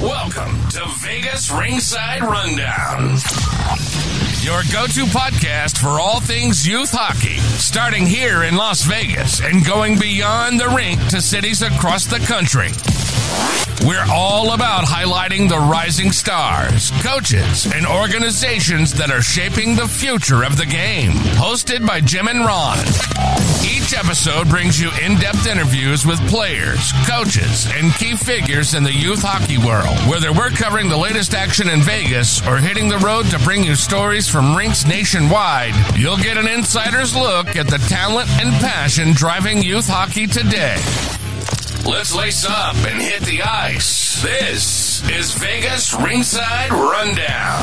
Welcome to Vegas Ringside Rundown, your go-to podcast for all things youth hockey, starting here in Las Vegas and going beyond the rink to cities across the country. We're all about highlighting the rising stars, coaches, and organizations that are shaping the future of the game. Hosted by Jim and Ron. Each episode brings you in-depth interviews with players, coaches, and key figures in the youth hockey world. Whether we're covering the latest action in Vegas or hitting the road to bring you stories from rinks nationwide, you'll get an insider's look at the talent and passion driving youth hockey today. Let's lace up and hit the ice. This is Vegas Ringside Rundown.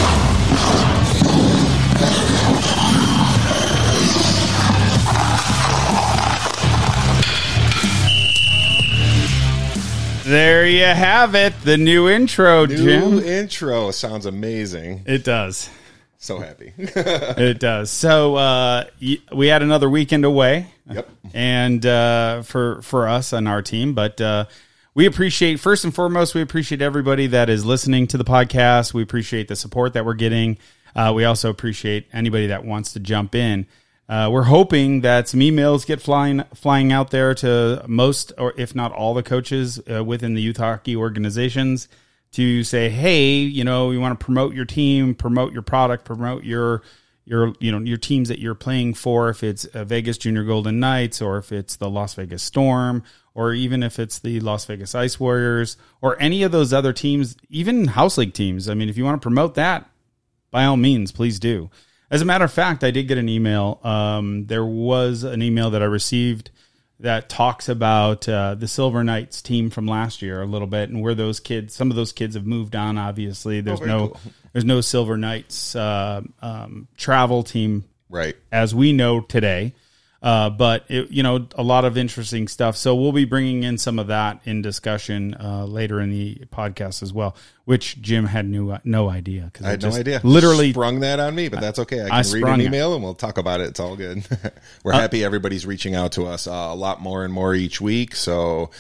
There you have it, the new intro, Jim. New intro sounds amazing. It does. So happy. It does. So we had another weekend away. Yep. And for us and our team, but we appreciate, first and foremost, we appreciate everybody that is listening to the podcast. We appreciate the support that we're getting. We also appreciate anybody that wants to jump in. We're hoping that some emails get flying out there to most, or if not all, the coaches within the youth hockey organizations to say, hey, you know, we want to promote your team, promote your product, promote your teams that you're playing for, if it's Vegas Junior Golden Knights, or if it's the Las Vegas Storm, or even if it's the Las Vegas Ice Warriors, or any of those other teams, even house league teams. I mean, if you want to promote that, by all means, please do. As a matter of fact, I did get an email. There was an email that I received that talks about the Silver Knights team from last year a little bit, and where those kids, some of those kids have moved on. Obviously, there's no Silver Knights travel team, right, as we know today. But a lot of interesting stuff. So we'll be bringing in some of that in discussion later in the podcast as well, which Jim had no idea. I had no idea. Literally sprung that on me, but that's okay. I can read an email and we'll talk about it. It's all good. We're happy everybody's reaching out to us a lot more and more each week. So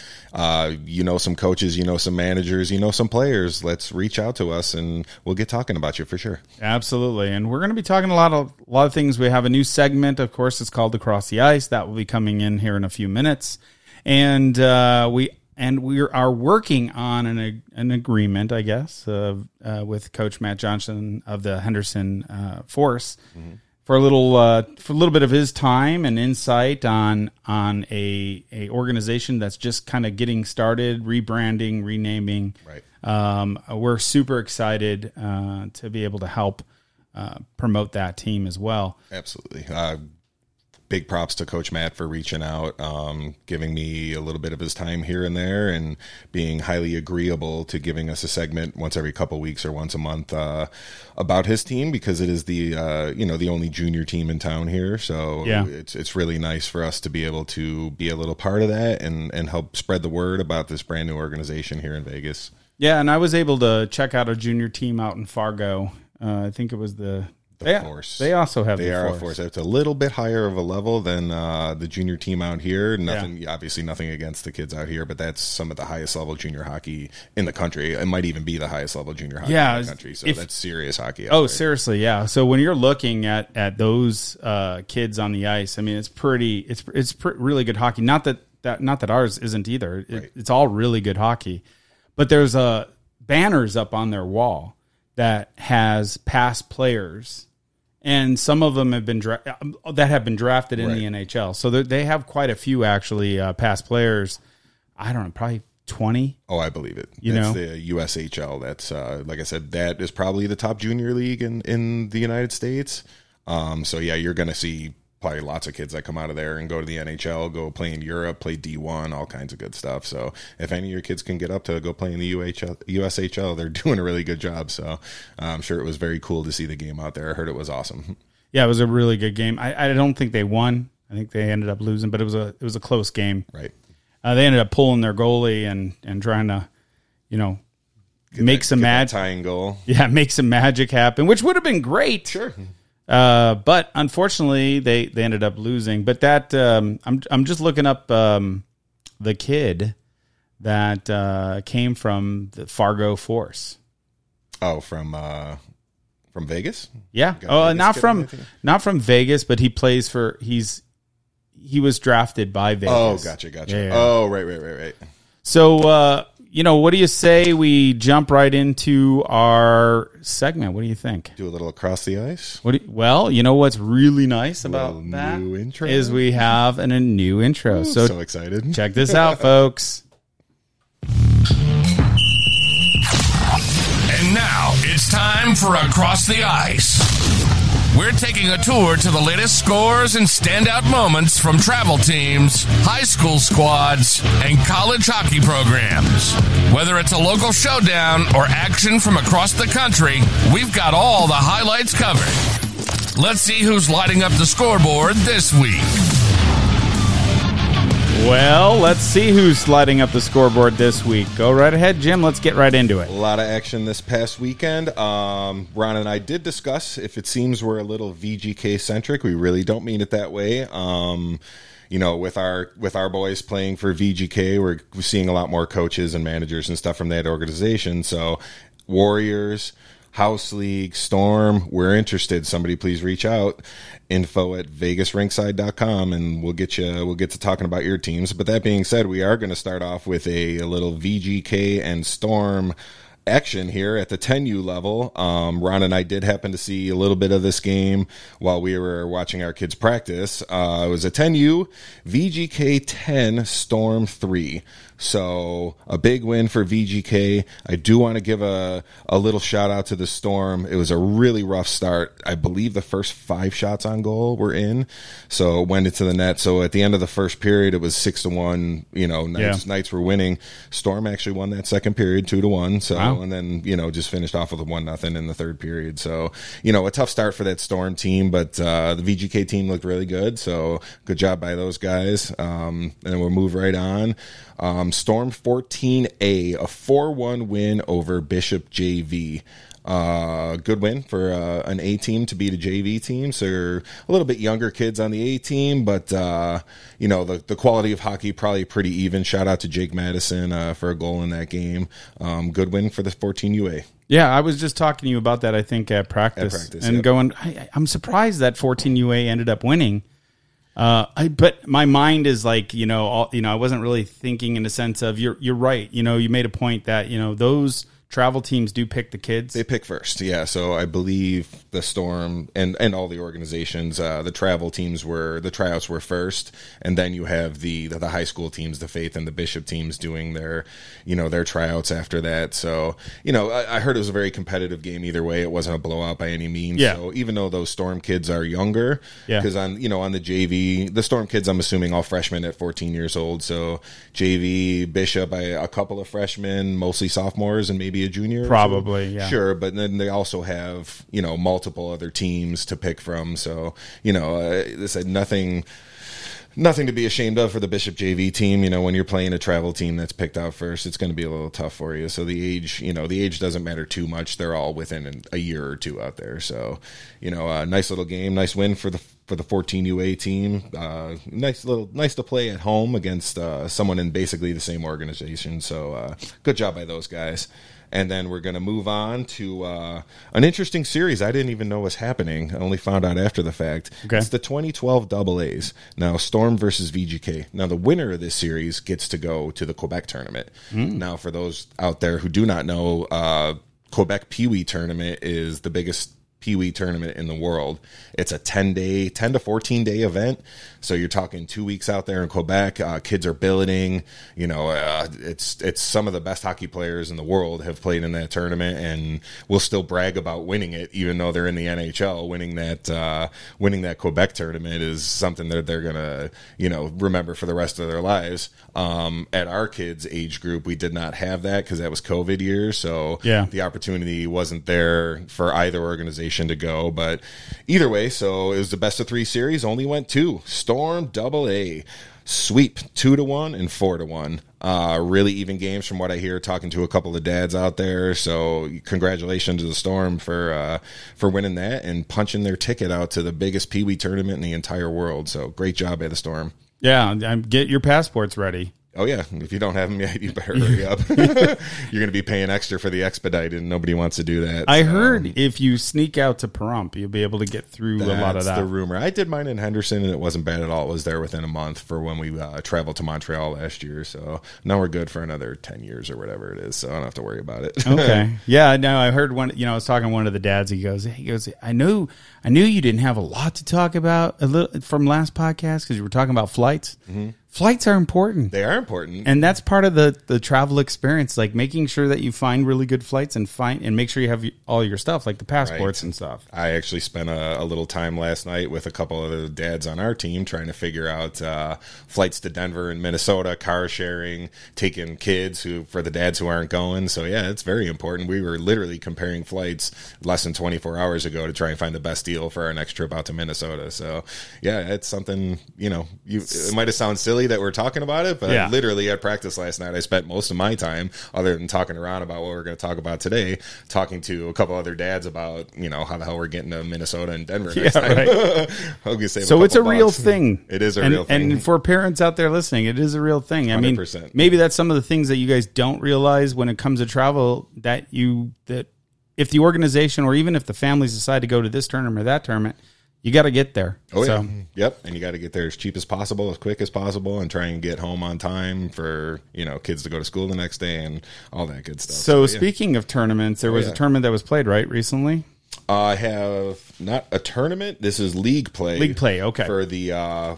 some coaches, some managers, some players. Let's reach out to us and we'll get talking about you for sure. Absolutely. And we're going to be talking a lot of things. We have a new segment, of course. It's called Across the Ice. That will be coming in here in a few minutes. And we are working on an agreement, I guess, with Coach Matt Johnson of the Henderson Force for a little bit of his time and insight on a organization that's just kind of getting started, rebranding, renaming. Right. We're super excited to be able to help promote that team as well. Absolutely. Big props to Coach Matt for reaching out, giving me a little bit of his time here and there, and being highly agreeable to giving us a segment once every couple weeks or once a month about his team, because it is the only junior team in town here. So yeah, it's really nice for us to be able to be a little part of that and help spread the word about this brand new organization here in Vegas. Yeah, and I was able to check out a junior team out in Fargo. I think it was the Force. They also have the Force. Force. It's a little bit higher of a level than the junior team out here. Obviously nothing against the kids out here, but that's some of the highest level junior hockey in the country. It might even be the highest level junior hockey in the country. So that's serious hockey. Oh, seriously, yeah. So when you're looking at those kids on the ice, I mean, it's really good hockey. Not that ours isn't either. It's all really good hockey. But there's banners up on their wall that has past players. And some of them have been drafted in the NHL. So they have quite a few, actually, past players. I don't know, probably 20. Oh, I believe it. That's the USHL. That's, like I said, that is probably the top junior league in the United States. So, yeah, you're going to see probably lots of kids that come out of there and go to the NHL, go play in Europe, play D1, all kinds of good stuff. So if any of your kids can get up to go play in the USHL, they're doing a really good job. So I'm sure it was very cool to see the game out there. I heard it was awesome. Yeah, it was a really good game. I don't think they won. I think they ended up losing, but it was a close game. Right. They ended up pulling their goalie and trying to, make some magic. Tying goal. Yeah, make some magic happen, which would have been great. Sure. But unfortunately, they ended up losing. But that I'm just looking up the kid that came from the Fargo Force. Oh, from Vegas? Yeah. Vegas not from Vegas, but he plays for he was drafted by Vegas. Oh, gotcha. Yeah. Oh, right. So, what do you say we jump right into our segment? What do you think? Do a little across the ice. What's really nice about Little that new intro. is we have a new intro. Ooh, so excited. Check this out, folks. And now it's time for Across the Ice. We're taking a tour to the latest scores and standout moments from travel teams, high school squads, and college hockey programs. Whether it's a local showdown or action from across the country, we've got all the highlights covered. Let's see who's lighting up the scoreboard this week. Well, let's see who's lighting up the scoreboard this week. Go right ahead, Jim. Let's get right into it. A lot of action this past weekend. Ron and I did discuss if it seems we're a little VGK-centric. We really don't mean it that way. With our boys playing for VGK, we're seeing a lot more coaches and managers and stuff from that organization. So Warriors, House League, Storm, we're interested. Somebody please reach out. info@vegasrinkside.com, and we'll get to talking about your teams. But that being said, we are going to start off with a little VGK and Storm action here at the 10U level. Ron and I did happen to see a little bit of this game while we were watching our kids practice. It was a 10U, VGK 10, Storm 3. So a big win for VGK. I do want to give a little shout out to the Storm. It was a really rough start. I believe the first 5 shots on goal were in, so it went into the net. So at the end of the first period, it was 6-1. Knights were winning. Storm actually won that second period 2-1. So wow. And then just finished off with a 1-0 in the third period. So a tough start for that Storm team, but the VGK team looked really good. So good job by those guys. And then we'll move right on. Storm 14A, a 4-1 win over Bishop JV. Good win for an A team to beat a JV team. So a little bit younger kids on the A team, but the quality of hockey probably pretty even. Shout out to Jake Madison for a goal in that game. Good win for the 14UA. Yeah, I was just talking to you about that, I think, at practice and yep. Going, I'm surprised that 14UA ended up winning. But my mind is like, I wasn't really thinking in the sense of you're right. You made a point that, those travel teams do pick the kids. They pick first. Yeah. So I believe the Storm and all the organizations, the travel teams the tryouts were first. And then you have the high school teams, the Faith and the Bishop teams doing their tryouts after that. So, I heard it was a very competitive game either way. It wasn't a blowout by any means. Yeah. So even though those Storm kids are younger, because on the JV, the Storm kids, I'm assuming all freshmen at 14 years old. So JV, Bishop, a couple of freshmen, mostly sophomores and maybe a junior. Probably, yeah. Sure, but then they also have, multiple other teams to pick from. So, this had nothing to be ashamed of for the Bishop JV team. When you're playing a travel team that's picked out first, it's going to be a little tough for you. So the age doesn't matter too much. They're all within a year or two out there. So, nice little game, nice win for the 14UA team. Nice to play at home against someone in basically the same organization. So good job by those guys. And then we're going to move on to an interesting series I didn't even know was happening. I only found out after the fact. Okay. It's the 2012 AAs. Now, Storm versus VGK. Now, the winner of this series gets to go to the Quebec tournament. Now, for those out there who do not know, Quebec Pee Wee tournament is the biggest Pee Wee tournament in the world. It's a 10 to 14 day event. So you're talking 2 weeks out there in Quebec. Kids are billeting. It's some of the best hockey players in the world have played in that tournament, and will still brag about winning it, even though they're in the NHL. Winning that Quebec tournament is something that they're gonna remember for the rest of their lives. At our kids' age group, we did not have that because that was COVID years. So the opportunity wasn't there for either organization to go. But either way, so it was the best of 3 series. Only went 2. Storm AA sweep 2-1 and 4-1. Really even games from what I hear, talking to a couple of dads out there. So congratulations to the Storm for winning that and punching their ticket out to the biggest Pee Wee tournament in the entire world. So great job by the Storm. Yeah, get your passports ready. Oh, yeah. If you don't have them yet, you better hurry up. You're going to be paying extra for the expedited, and nobody wants to do that. I heard if you sneak out to Pahrump, you'll be able to get through a lot of that. That's the rumor. I did mine in Henderson, and it wasn't bad at all. It was there within a month for when we traveled to Montreal last year. So now we're good for another 10 years or whatever it is, so I don't have to worry about it. Okay. Yeah, no, I heard one, I was talking to one of the dads. He goes, I knew you didn't have a lot to talk about from last podcast because you were talking about flights. Mm-hmm. Flights are important. They are important. And that's part of the travel experience, like making sure that you find really good flights and make sure you have all your stuff, like the passports and stuff. I actually spent a little time last night with a couple of the dads on our team trying to figure out flights to Denver and Minnesota, car sharing, taking kids for the dads who aren't going. So, yeah, it's very important. We were literally comparing flights less than 24 hours ago to try and find the best deal for our next trip out to Minnesota. So, yeah, it's something, it might have sounded silly that we're talking about it, but literally at practice last night, I spent most of my time, other than talking around about what we're going to talk about today, talking to a couple other dads about, how the hell we're getting to Minnesota and Denver next time. Right. So it's a real thing. It is a real thing. And for parents out there listening, it is a real thing. 100%. I mean, maybe that's some of the things that you guys don't realize when it comes to travel, that if the organization or even if the families decide to go to this tournament or that tournament, you got to get there. Oh, yeah. Yep. And you got to get there as cheap as possible, as quick as possible, and try and get home on time for, kids to go to school the next day and all that good stuff. So speaking of tournaments, there was a tournament that was played, right, recently? I have not a tournament. This is league play. League play, okay. For the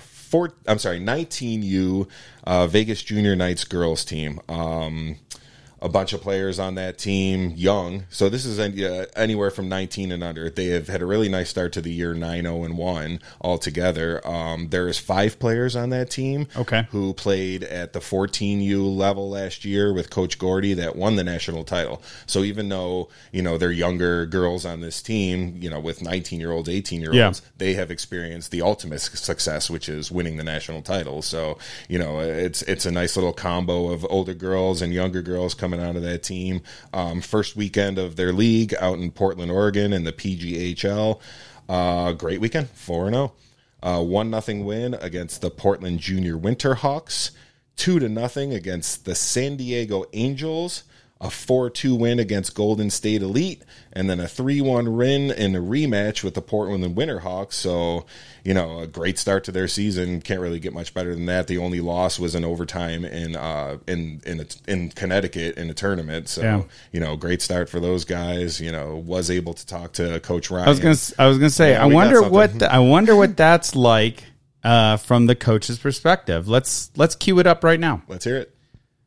19U Vegas Junior Knights girls team. A bunch of players on that team, young. So this is anywhere from 19 and under. They have had a really nice start to the year, 9-0-1 altogether. There is 5 players on that team who played at the 14U level last year with Coach Gordy that won the national title. So even though, they're younger girls on this team, with 19-year-olds, 18-year-olds, they have experienced the ultimate success, which is winning the national title. So, it's a nice little combo of older girls and younger girls coming out of that team. First weekend of their league out in Portland, Oregon in the PGHL. Great weekend, 4-0. 1-0 win against the Portland Junior Winterhawks. 2-0 against the San Diego Angels. A 4-2 win against Golden State Elite, and then a 3-1 win in a rematch with the Portland Winterhawks. So, a great start to their season. Can't really get much better than that. The only loss was in overtime in Connecticut in a tournament. So, great start for those guys. Was able to talk to Coach Ryan. I was gonna say, I wonder what that's like from the coach's perspective. Let's cue it up right now. Let's hear it.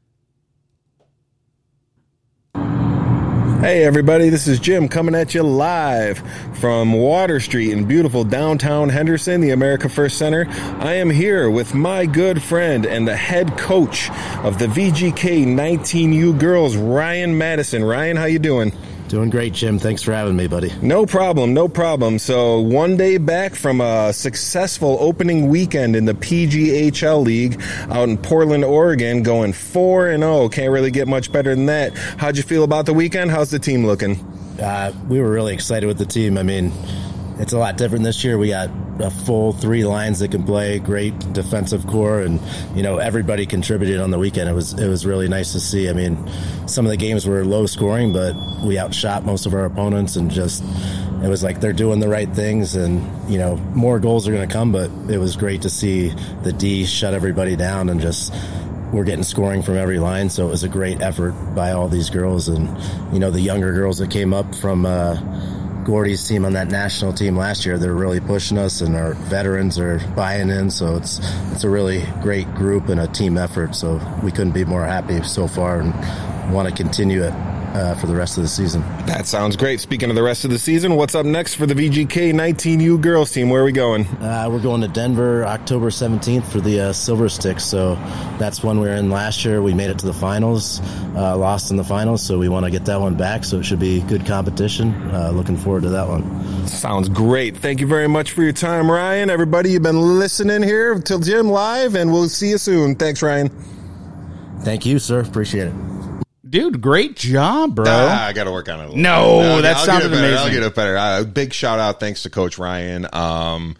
Hey everybody, this is Jim coming at you live from Water Street in beautiful downtown Henderson, the America First Center. I am here with my good friend and the head coach of the VGK 19U girls, Ryan Madison. Ryan, how you doing? Doing great, Jim. Thanks for having me, buddy. No problem. So one day back from a successful opening weekend in the PGHL League out in Portland, Oregon, going 4-0. Can't really get much better than that. How'd you feel about the weekend? How's the team looking? We were really excited with the team. I mean, it's a lot different this year. We got a full 3 lines that can play, great defensive core, and everybody contributed on the weekend. It was really nice to see. I mean, some of the games were low scoring, but we outshot most of our opponents, and it was like they're doing the right things, and more goals are going to come. But it was great to see the D shut everybody down, and we're getting scoring from every line. So it was a great effort by all these girls, and the younger girls that came up from Gordy's team on that national team last year, they're really pushing us, and our veterans are buying in. So it's a really great group and a team effort. So we couldn't be more happy so far, and want to continue it for the rest of the season. That sounds great. Speaking of the rest of the season, what's up next for the VGK 19U girls team? Where are we going? We're going to Denver October 17th for the Silver Sticks. So that's one we were in last year. We made it to the finals, lost in the finals, so we want to get that one back. So it should be good competition. Looking forward to that one. Sounds great. Thank you very much for your time, Ryan. Everybody, you've been listening here till Jim live, and we'll see you soon. Thanks, Ryan. Thank you, sir. Appreciate it. Dude, great job, bro. I got to work on it a little bit. That sounded amazing. I'll get it better. Big shout out. Thanks to Coach Ryan.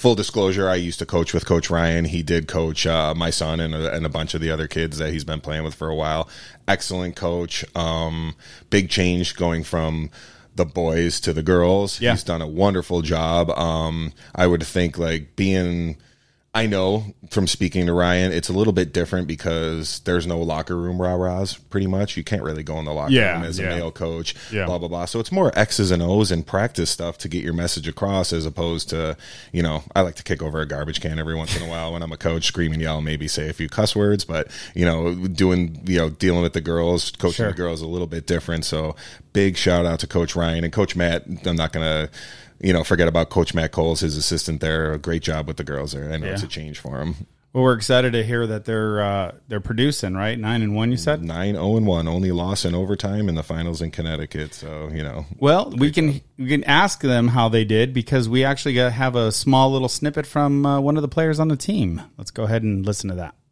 full disclosure, I used to coach with Coach Ryan. He did coach my son and a bunch of the other kids that he's been playing with for a while. Excellent coach. Big change going from the boys to the girls. Yeah. He's done a wonderful job. I would think I know from speaking to Ryan, it's a little bit different because there's no locker room rah-rahs, pretty much. You can't really go in the locker room as a male coach, blah, blah, blah. So it's more X's and O's and practice stuff to get your message across as opposed to, I like to kick over a garbage can every once in a while when I'm a coach, scream and yell, maybe say a few cuss words. But, dealing with the girls, coaching the girls a little bit different. So big shout out to Coach Ryan and Coach Matt. I'm not going to, forget about Coach Matt Coles, his assistant there. A great job with the girls there. I know it's a change for him. Well, we're excited to hear that they're producing, right? 9-1, you said? 9-0-1, only loss in overtime in the finals in Connecticut. So, Well, we can ask them how they did because we actually have a small little snippet from one of the players on the team. Let's go ahead and listen to that.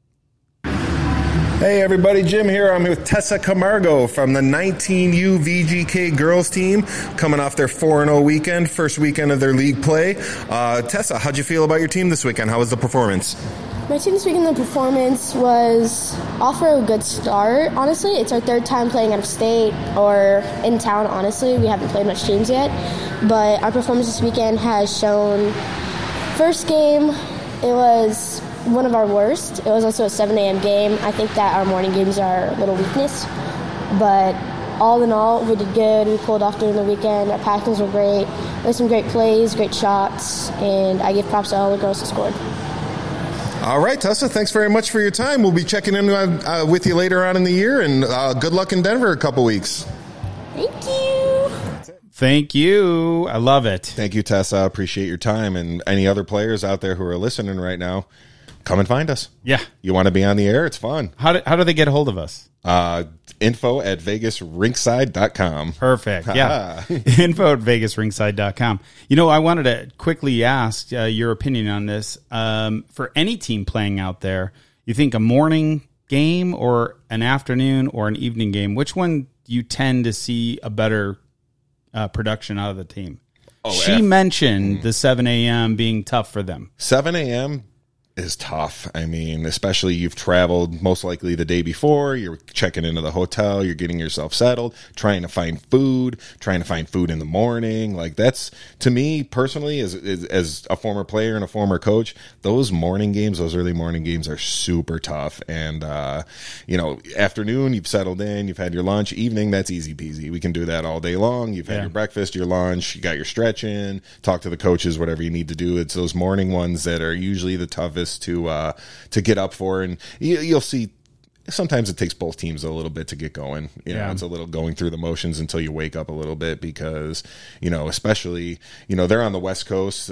Hey everybody, Jim here. I'm with Tessa Camargo from the 19U VGK girls team, coming off their 4-0 weekend, first weekend of their league play. Tessa, how'd you feel about your team this weekend? How was the performance? My team this weekend, the performance was off for a good start. Honestly, it's our third time playing out of state or in town, honestly. We haven't played much teams yet, but our performance this weekend has shown. First game, it was one of our worst. It was also a 7 a.m. game. I think that our morning games are a little weakness. But all in all, we did good. We pulled off during the weekend. Our practices were great. There were some great plays, great shots, and I give props to all the girls who scored. All right, Tessa, thanks very much for your time. We'll be checking in with you later on in the year, and good luck in Denver a couple weeks. Thank you. Thank you. I love it. Thank you, Tessa. Appreciate your time. And any other players out there who are listening right now, come and find us. Yeah. You want to be on the air? It's fun. How do they get a hold of us? Info@vegasrinkside.com. Perfect. Yeah. Info@vegasrinkside.com. I wanted to quickly ask your opinion on this. For any team playing out there, you think a morning game or an afternoon or an evening game, which one do you tend to see a better production out of the team? She mentioned the 7 a.m. being tough for them. 7 a.m. is tough. I mean, especially you've traveled most likely the day before, you're checking into the hotel, you're getting yourself settled, trying to find food in the morning. Like that's, to me personally, as a former player and a former coach, those morning games, those early morning games are super tough. And, afternoon, you've settled in, you've had your lunch. Evening, that's easy peasy. We can do that all day long. You've had your breakfast, your lunch, you got your stretch in, talk to the coaches, whatever you need to do. It's those morning ones that are usually the toughest to get up for, and you'll see sometimes it takes both teams a little bit to get going. It's a little going through the motions until you wake up a little bit because especially they're on the West Coast.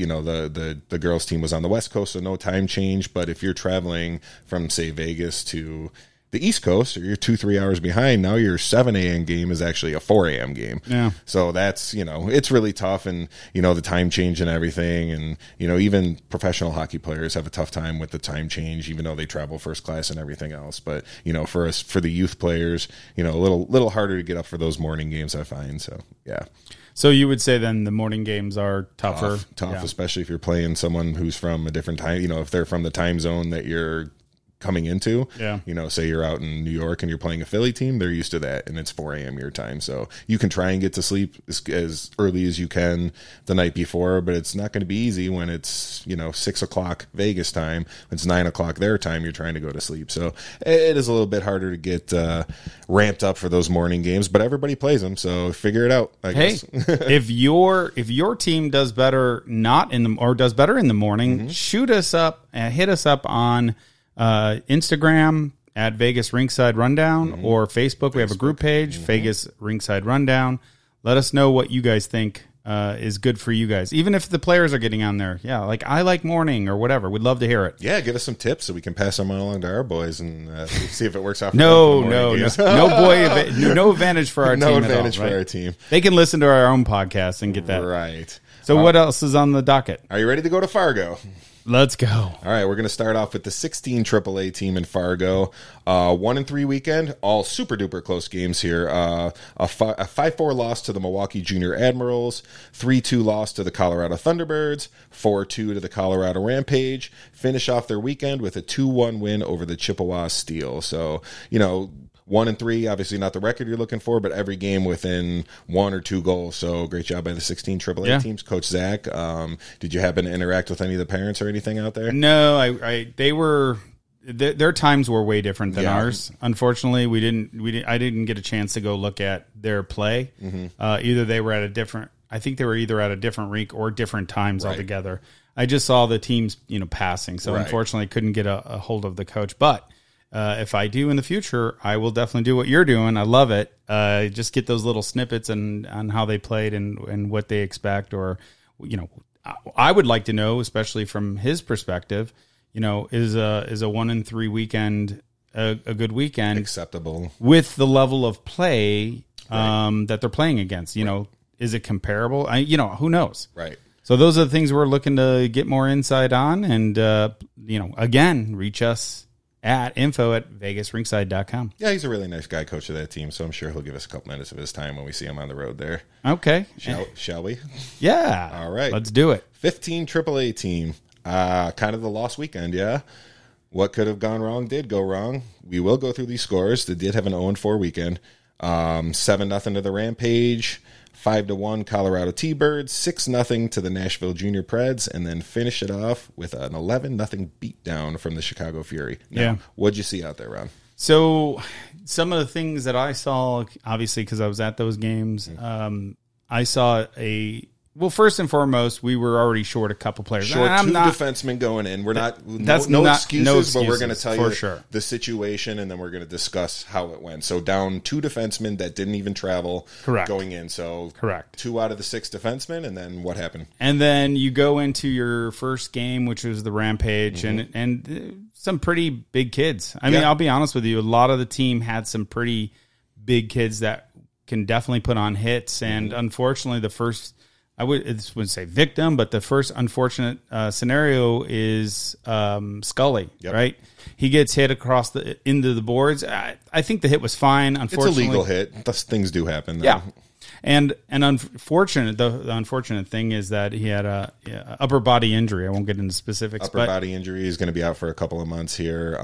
The girls team was on the West Coast, so no time change. But if you're traveling from say Vegas to the East Coast, or you're 2-3 hours behind, now your 7 a.m. game is actually a 4 a.m. game. Yeah. So that's, it's really tough, and, the time change and everything. And, even professional hockey players have a tough time with the time change, even though they travel first class and everything else. But, for us, for the youth players, a little harder to get up for those morning games, I find. So, yeah. So you would say then the morning games are tougher? Tough, especially if you're playing someone who's from a different time, if they're from the time zone that you're coming into. Yeah. Say you're out in New York and you're playing a Philly team, they're used to that, and it's 4 a.m. your time. So you can try and get to sleep as early as you can the night before, but it's not going to be easy when it's 6 o'clock Vegas time. It's 9 o'clock their time. You're trying to go to sleep, so it is a little bit harder to get ramped up for those morning games. But everybody plays them, so figure it out. I guess. if your team does better does better in the morning, shoot us up and hit us up on Instagram at Vegas Rinkside Rundown or Facebook. We have a group page, Vegas Rinkside Rundown. Let us know what you guys think is good for you guys, even if the players are getting on there. Yeah, like I like morning or whatever. We'd love to hear it. Yeah, give us some tips so we can pass them along to our boys and see if it works out. No advantage for our team. No advantage for our team. They can listen to our own podcast and get that right. So what else is on the docket? Are you ready to go to Fargo? Let's go. All right, we're going to start off with the 16 AAA team in Fargo. 1-3 weekend, all super duper close games here. A 5-4 loss to the Milwaukee Junior Admirals, 3-2 loss to the Colorado Thunderbirds, 4-2 to the Colorado Rampage. Finish off their weekend with a 2-1 win over the Chippewa Steel. So, 1-3, obviously not the record you're looking for, but every game within 1 or 2 goals. So great job by the 16 AAA teams. Coach Zach, did you happen to interact with any of the parents or anything out there? No, their times were way different than ours. Unfortunately, I didn't get a chance to go look at their play. Either they were at a different rink or different times altogether. I just saw the teams, passing. So unfortunately, I couldn't get a hold of the coach, but if I do in the future, I will definitely do what you're doing. I love it. Just get those little snippets on how they played and what they expect. Or, I would like to know, especially from his perspective, is a 1-3 weekend a good weekend? Acceptable. With the level of play that they're playing against. Is it comparable? Who knows? Right. So those are the things we're looking to get more insight on. And, again, reach us at info@vegasringside.com. Yeah, he's a really nice guy, coach of that team, so I'm sure he'll give us a couple minutes of his time when we see him on the road there. Okay. Shall we? Yeah. All right. Let's do it. 15 AAA team. Kind of the lost weekend, yeah. What could have gone wrong did go wrong. We will go through these scores. They did have an 0-4 weekend. 7-0 to the Rampage. 5-1 Colorado T-Birds, 6-0 to the Nashville Junior Preds, and then finish it off with an 11-0 beatdown from the Chicago Fury. Now, what'd you see out there, Ron? So some of the things that I saw, obviously because I was at those games, I saw first and foremost, we were already short a couple players. Short defensemen going in. We're not no excuses, but we're going to tell you the situation, and then we're going to discuss how it went. So down 2 defensemen that didn't even travel going in. So 2 out of the 6 defensemen, and then what happened? And then you go into your first game, which was the Rampage, and some pretty big kids. I mean, I'll be honest with you, a lot of the team had some pretty big kids that can definitely put on hits, and unfortunately the first... I wouldn't say victim, but the first unfortunate scenario is Scully, right? He gets hit across into the boards. I think the hit was fine. Unfortunately, it's a legal hit. Those things do happen, though. Yeah. And the unfortunate thing is that he had a upper body injury. I won't get into specifics. Upper body injury is going to be out for a couple of months here.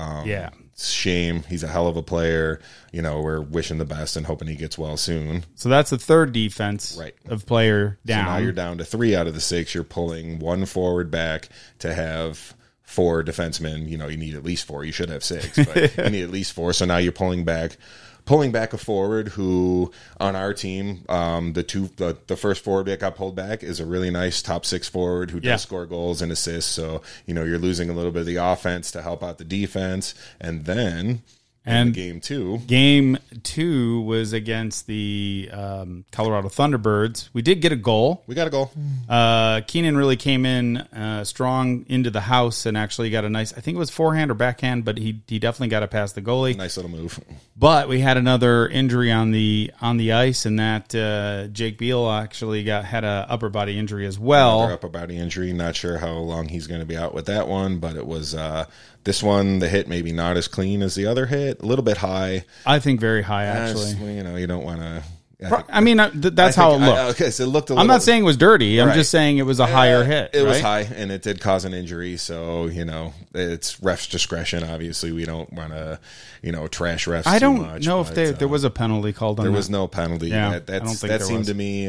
Shame. He's a hell of a player. We're wishing the best and hoping he gets well soon. So that's the third defense of player down. So now you're down to 3 out of the 6. You're pulling 1 forward back to have 4 defensemen. You need at least 4. You should have 6, but you need at least 4. So now you're pulling back a forward who on our team, the first forward that got pulled back is a really nice top 6 forward who does score goals and assists. So, you're losing a little bit of the offense to help out the defense. And then game 2 was against the Colorado Thunderbirds. We did get a goal. We got a goal. Keenan really came in strong into the house and actually got a nice, I think it was forehand or backhand, but he definitely got it past the goalie. Nice little move. But we had another injury on the ice, and that Jake Beal actually had a upper body injury as well. Another upper body injury. Not sure how long he's going to be out with that one, but it was this one, the hit maybe not as clean as the other hit, a little bit high. I think very high, actually. You don't want to... That's how it looked. Okay, so it looked I'm not saying it was dirty. I'm just saying it was a higher hit. It was high, and it did cause an injury. So, it's ref's discretion. Obviously, we don't want to, trash refs I don't too much, know if there was a penalty called on that. There was no penalty. Yeah, that seemed to me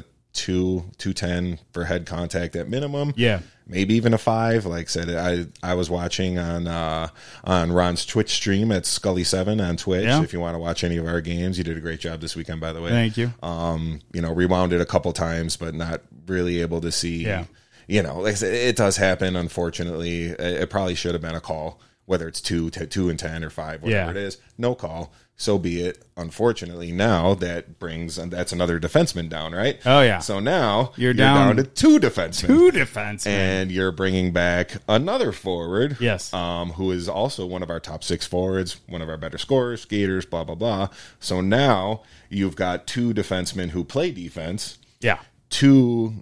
210 for head contact at minimum. Yeah. Maybe even a 5. Like I said, I was watching on Ron's Twitch stream at Scully7 on Twitch. Yeah. If you want to watch any of our games, you did a great job this weekend, by the way. Thank you. Rewound it a couple times, but not really able to see. Yeah. Like I said, it does happen. Unfortunately, it probably should have been a call. Whether it's 2 and 10 or 5, whatever it is, no call. So be it. Unfortunately, now that's another defenseman down, right? Oh, yeah. So now you're down to 2 defensemen. 2 defensemen. And you're bringing back another forward. Yes. Who is also one of our top 6 forwards, one of our better scorers, skaters, blah, blah, blah. So now you've got 2 defensemen who play defense. Yeah. 2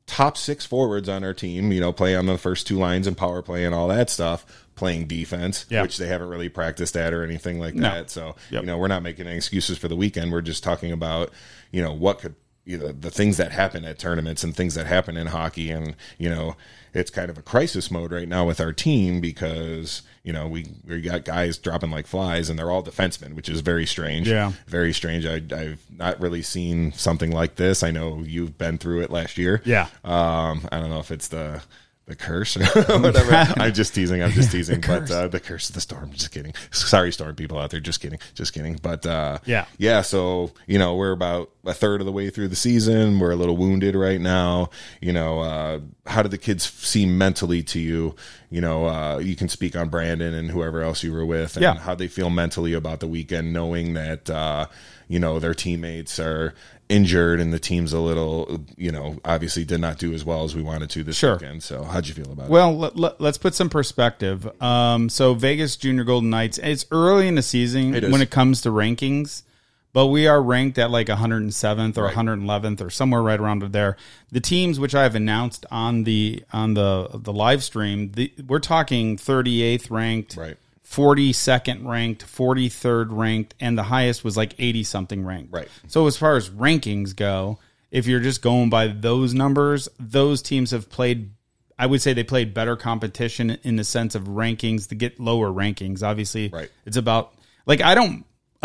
top 6 forwards on our team, play on the first 2 lines and power play and all that stuff, playing defense, which they haven't really practiced at or anything like that. So, we're not making any excuses for the weekend. We're just talking about, what could, the things that happen at tournaments and things that happen in hockey. And, it's kind of a crisis mode right now with our team because, we got guys dropping like flies and they're all defensemen, which is very strange. Yeah. Very strange. I've not really seen something like this. I know you've been through it last year. Yeah. I don't know if it's the curse or whatever. I'm just teasing. But the curse of the storm. Just kidding. Sorry, storm people out there. Just kidding. But yeah. So we're about a third of the way through the season. We're a little wounded right now. How did the kids seem mentally to you? You can speak on Brandon and whoever else you were with, and how they feel mentally about the weekend, knowing that their teammates are injured and the team's a little, obviously did not do as well as we wanted to this weekend. So how'd you feel about it? Well, let's put some perspective. So Vegas Junior Golden Knights, it's early in the season when it comes to rankings, but we are ranked at like 107th or 111th or somewhere right around there. The teams which I have announced on the live stream, we're talking 38th ranked, 42nd ranked, 43rd ranked, and the highest was like 80-something ranked. Right. So as far as rankings go, if you're just going by those numbers, those teams have played, I would say they played better competition in the sense of rankings to get lower rankings. Obviously, it's about, like, I don't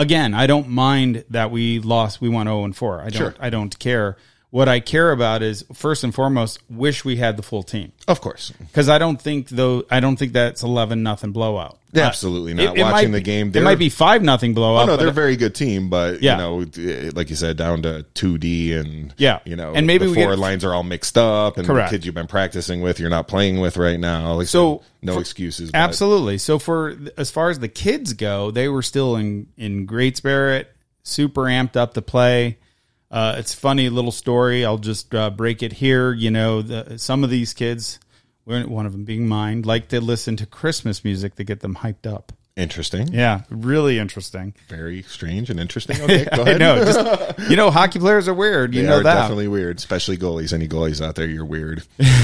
mind that we lost, we went 0-4. I don't care. What I care about is, first and foremost, wish we had the full team. Of course. Because I don't think that's 11-0 blowout. Absolutely not. Watching the game, it might be 5-0 blowout. Oh no, they're a very good team, but like you said, down to 2D and and maybe the forward lines are all mixed up, and the kids you've been practicing with, you're not playing with right now. Like, so no excuses. Absolutely. So as far as the kids go, they were still in great spirit, super amped up to play. It's a funny little story. I'll just break it here. Some of these kids, one of them being mine, like to listen to Christmas music to get them hyped up. Interesting. Yeah, really interesting. Very strange and interesting. Okay, go ahead. I know, hockey players are weird. They know are that. Definitely weird, especially goalies. Any goalies out there, you're weird.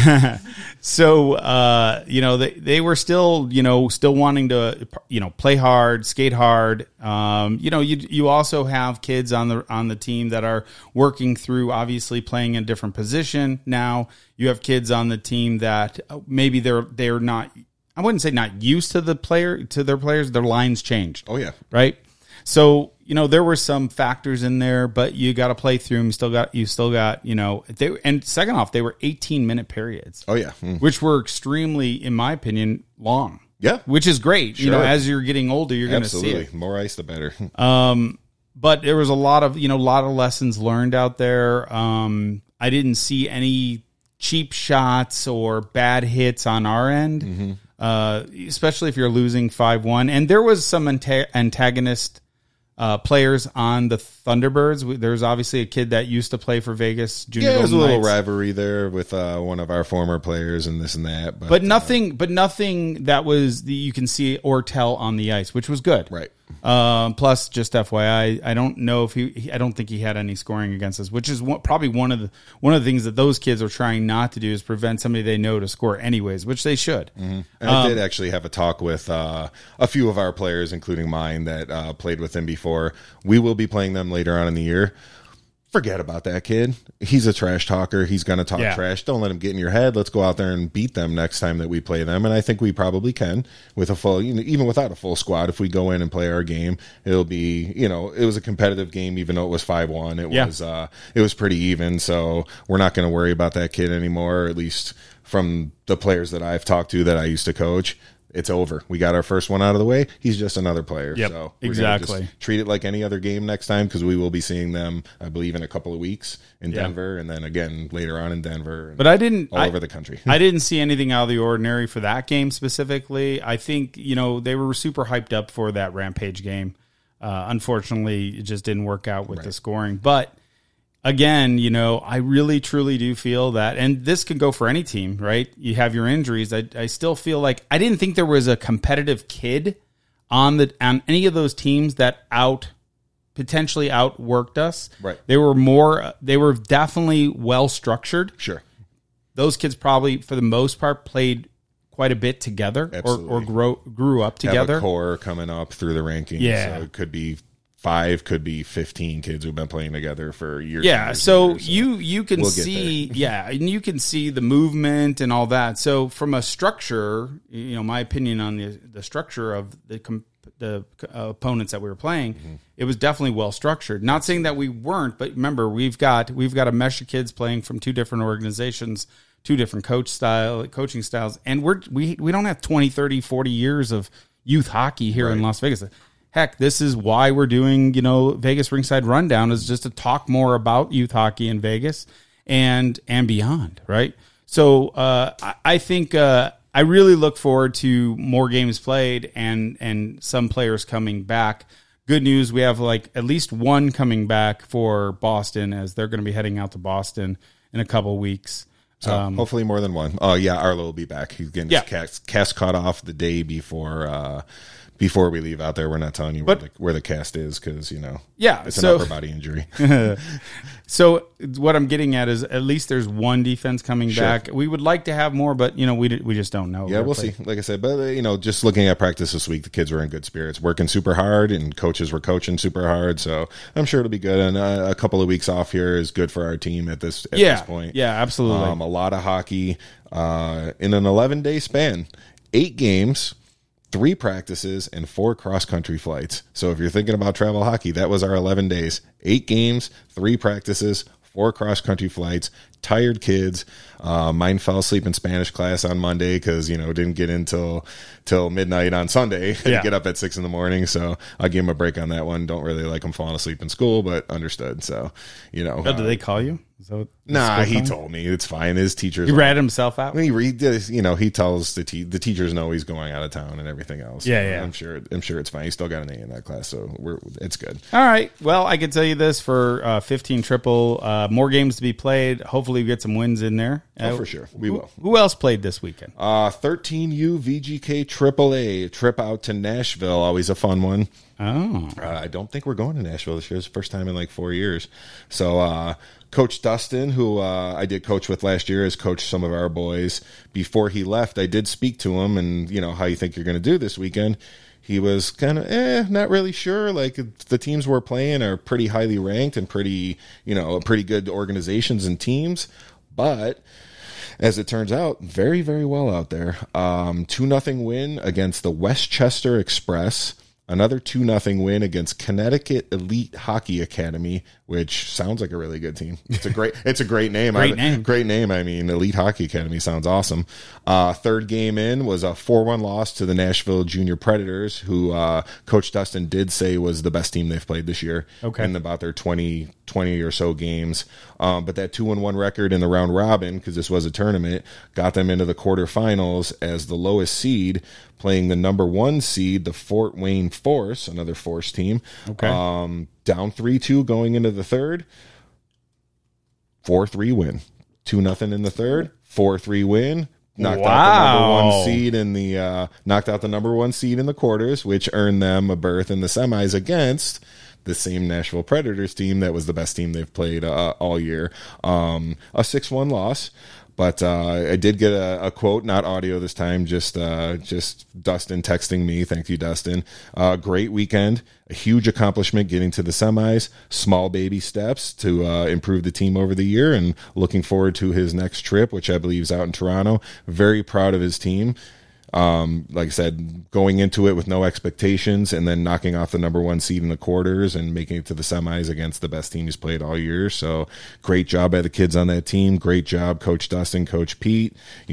So, they were still wanting to, play hard, skate hard. You also have kids on the team that are working through, obviously playing in a different position. Now you have kids on the team that maybe they're not, I wouldn't say not used to their players. Their lines changed. Oh yeah. Right. So, there were some factors in there, but you got to play through them. You still got, and second off, they were 18-minute periods. Oh yeah. Which were extremely, in my opinion, long. Yeah. Which is great. Sure. As you're getting older, you're going to see it. More ice, the better. But there was a lot of lessons learned out there. I didn't see any cheap shots or bad hits on our end. Mm-hmm. Especially if you're losing 5-1. And there was some antagonist players on the Thunderbirds. There's obviously a kid that used to play for Vegas Junior Golden Knights. There's a little rivalry there with one of our former players and this and that. But nothing that was you can see or tell on the ice, which was good. Right. Plus, just FYI, I don't know if I don't think he had any scoring against us, which is probably one of the things that those kids are trying not to do is prevent somebody they know to score anyways, which they should. Mm-hmm. And I did actually have a talk with a few of our players, including mine, that played with him before. We will be playing them later on in the year. Forget about that kid. He's a trash talker. He's going to talk trash. Don't let him get in your head. Let's go out there and beat them next time that we play them. And I think we probably can with a full, even without a full squad. If we go in and play our game, it'll be, it was a competitive game, even though it was 5-1. It was pretty even. So we're not going to worry about that kid anymore, at least from the players that I've talked to that I used to coach. It's over. We got our first one out of the way. He's just another player. Yep, so exactly. Just treat it like any other game next time because we will be seeing them, I believe, in a couple of weeks in Denver, and then again later on in Denver. But all over the country. I didn't see anything out of the ordinary for that game specifically. I think they were super hyped up for that Rampage game. Unfortunately, it just didn't work out with the scoring. But again, I really, truly do feel that, and this could go for any team, right? You have your injuries. I still feel like I didn't think there was a competitive kid on any of those teams that potentially outworked us. Right. They were definitely well structured. Sure. those kids probably, for the most part, played quite a bit together or grew up together. Have a core coming up through the rankings. Yeah. So it could be 5, could be 15 kids who've been playing together for years. Yeah, and years so and years, you can see, and you can see the movement and all that. So from a structure, my opinion on the structure of the opponents that we were playing, it was definitely well structured. Not saying that we weren't, but remember, we've got a mesh of kids playing from 2 different organizations, 2 different coaching styles, and we don't have 20, 30, 40 years of youth hockey here in Las Vegas. Heck, this is why we're doing, Vegas Ringside Rundown, is just to talk more about youth hockey in Vegas and beyond, right? So I think I really look forward to more games played and some players coming back. Good news, we have at least one coming back for Boston, as they're going to be heading out to Boston in a couple weeks. So hopefully more than one. Oh yeah, Arlo will be back. He's getting his cast cut off the day before we leave out there. We're not telling you where the cast is because it's an upper body injury. So what I'm getting at is at least there's one defense coming back. We would like to have more, but we just don't know. Yeah, we'll see. Like I said, but just looking at practice this week, the kids were in good spirits, working super hard, and coaches were coaching super hard. So I'm sure it'll be good. And a couple of weeks off here is good for our team at this point. Yeah, absolutely. A lot of hockey in an 11-day span, 8 games. 3 practices and 4 cross-country flights. So if you're thinking about travel hockey, that was our 11 days. 8 games, 3 practices, 4 cross-country flights, tired kids. Mine fell asleep in Spanish class on Monday because, didn't get in till midnight on Sunday. Had to get up at 6 in the morning. So I'll give him a break on that one. Don't really like him falling asleep in school, but understood. So, do they call you? Nah, he told me it's fine. His teachers. He ratted himself out. He tells the teachers know he's going out of town and everything else. Yeah. I'm sure it's fine. He still got an A in that class, so it's good. All right. Well, I can tell you this for 15 triple, more games to be played. Hopefully, we get some wins in there. For sure, we will. Who else played this weekend? 13U VGK AAA trip out to Nashville. Always a fun one. Oh, I don't think we're going to Nashville this year. It's the first time in 4 years. So, Coach Dustin, who I did coach with last year, has coached some of our boys. Before he left, I did speak to him and, how you think you're going to do this weekend. He was kind of, not really sure. The teams we're playing are pretty highly ranked and pretty good organizations and teams. But as it turns out, very, very well out there. 2-0 win against the Westchester Express. Another 2-0 win against Connecticut Elite Hockey Academy, which sounds like a really good team. It's a great name. Great name. I mean, Elite Hockey Academy sounds awesome. Third game in was a 4-1 loss to the Nashville Junior Predators, who Coach Dustin did say was the best team they've played this year in about their 20 or so games. But that 2-1 record in the round robin, because this was a tournament, got them into the quarterfinals as the lowest seed, playing the number 1 seed, the Fort Wayne Force, another Force team. Down 3-2 going into the third. 4-3 win. 2-0 in the third. 4-3 win. Knocked out the number 1 seed in the quarters, which earned them a berth in the semis against the same Nashville Predators team that was the best team they've played all year. A 6-1 loss. But I did get a quote, not audio this time, just Dustin texting me. Thank you, Dustin. Great weekend, a huge accomplishment getting to the semis, small baby steps to improve the team over the year, and looking forward to his next trip, which I believe is out in Toronto. Very proud of his team. Like I said, going into it with no expectations and then knocking off the number 1 seed in the quarters and making it to the semis against the best team he's played all year. So great job by the kids on that team. Great job, Coach Dustin, Coach Pete.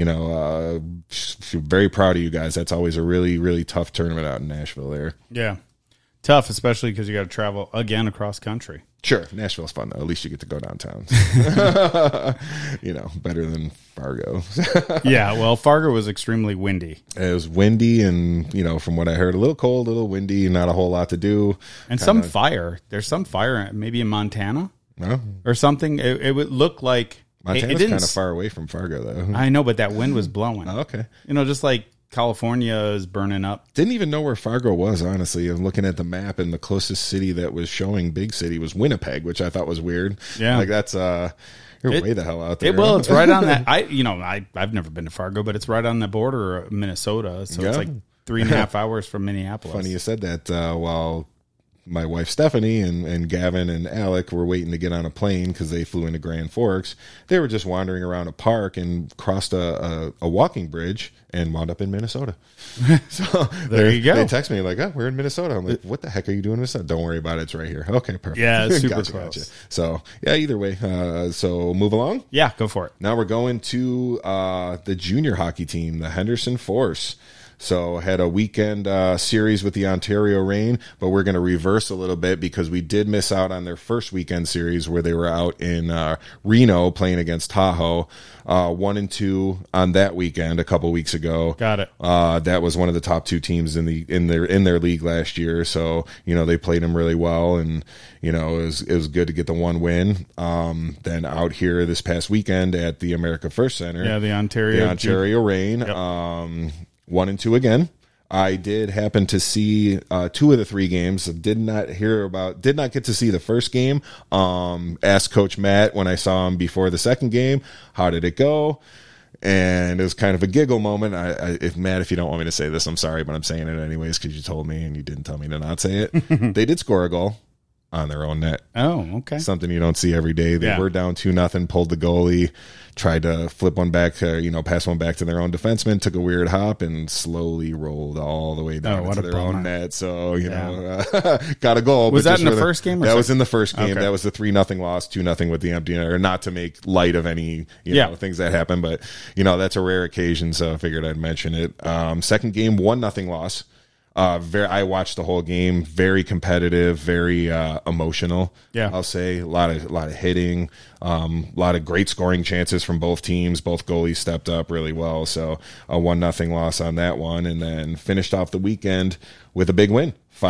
Very proud of you guys. That's always a really, really tough tournament out in Nashville there. Yeah. Tough, especially because you got to travel again across country. Sure. Nashville's fun, though. At least you get to go downtown. Better than Fargo. Yeah, well, Fargo was extremely windy. It was windy and, from what I heard, a little cold, a little windy, not a whole lot to do. And some fire. There's some fire maybe in Montana or something. It would look like... Montana's kind of far away from Fargo, though. I know, but that wind was blowing. Oh, okay. Just like California is burning up. Didn't even know where Fargo was, honestly. I'm looking at the map, and the closest city that was showing big city was Winnipeg, which I thought was weird. Yeah. That's You're way the hell out there. Well, it's right on that. I've never been to Fargo, but it's right on the border of Minnesota. So it's like 3.5 hours from Minneapolis. Funny you said that. While my wife Stephanie and Gavin and Alec were waiting to get on a plane because they flew into Grand Forks, they were just wandering around a park and crossed a walking bridge and wound up in Minnesota. So there you go. They text me like, "Oh, we're in Minnesota." I'm like, "What the heck are you doing in Minnesota?" Don't worry about it. It's right here. Okay, perfect. Yeah, it's super gotcha, close. Gotcha. So yeah, either way. So move along. Yeah, go for it. Now we're going to the junior hockey team, the Henderson Force. So had a weekend series with the Ontario Reign, but we're going to reverse a little bit because we did miss out on their first weekend series where they were out in Reno playing against Tahoe, 1-2 on that weekend a couple weeks ago. Got it. That was one of the top two teams in their league last year. So they played them really well, and it was good to get the one win. Then out here this past weekend at the America First Center, the Ontario Reign. Yep. 1-2 again. I did happen to see 2 of the 3 games. Did not get to see the first game. Asked Coach Matt when I saw him before the second game, how did it go? And it was kind of a giggle moment. Matt, if you don't want me to say this, I'm sorry, but I'm saying it anyways because you told me and you didn't tell me to not say it. They did score a goal on their own net. Oh, okay. Something you don't see every day. They were down 2-0, pulled the goalie, tried to flip one back, pass one back to their own defenseman, took a weird hop, and slowly rolled all the way down into their own net. So, got a goal. Was that in the first game? That was in the first game. Okay. That was the 3-0 loss, 2-0 with the empty net, or not to make light of any things that happen, but, that's a rare occasion, so I figured I'd mention it. Second game, 1-0 loss. I watched the whole game. Very competitive, very emotional. Yeah, I'll say a lot of hitting, a lot of great scoring chances from both teams. Both goalies stepped up really well. So a 1-0 loss on that one, and then finished off the weekend with a big win,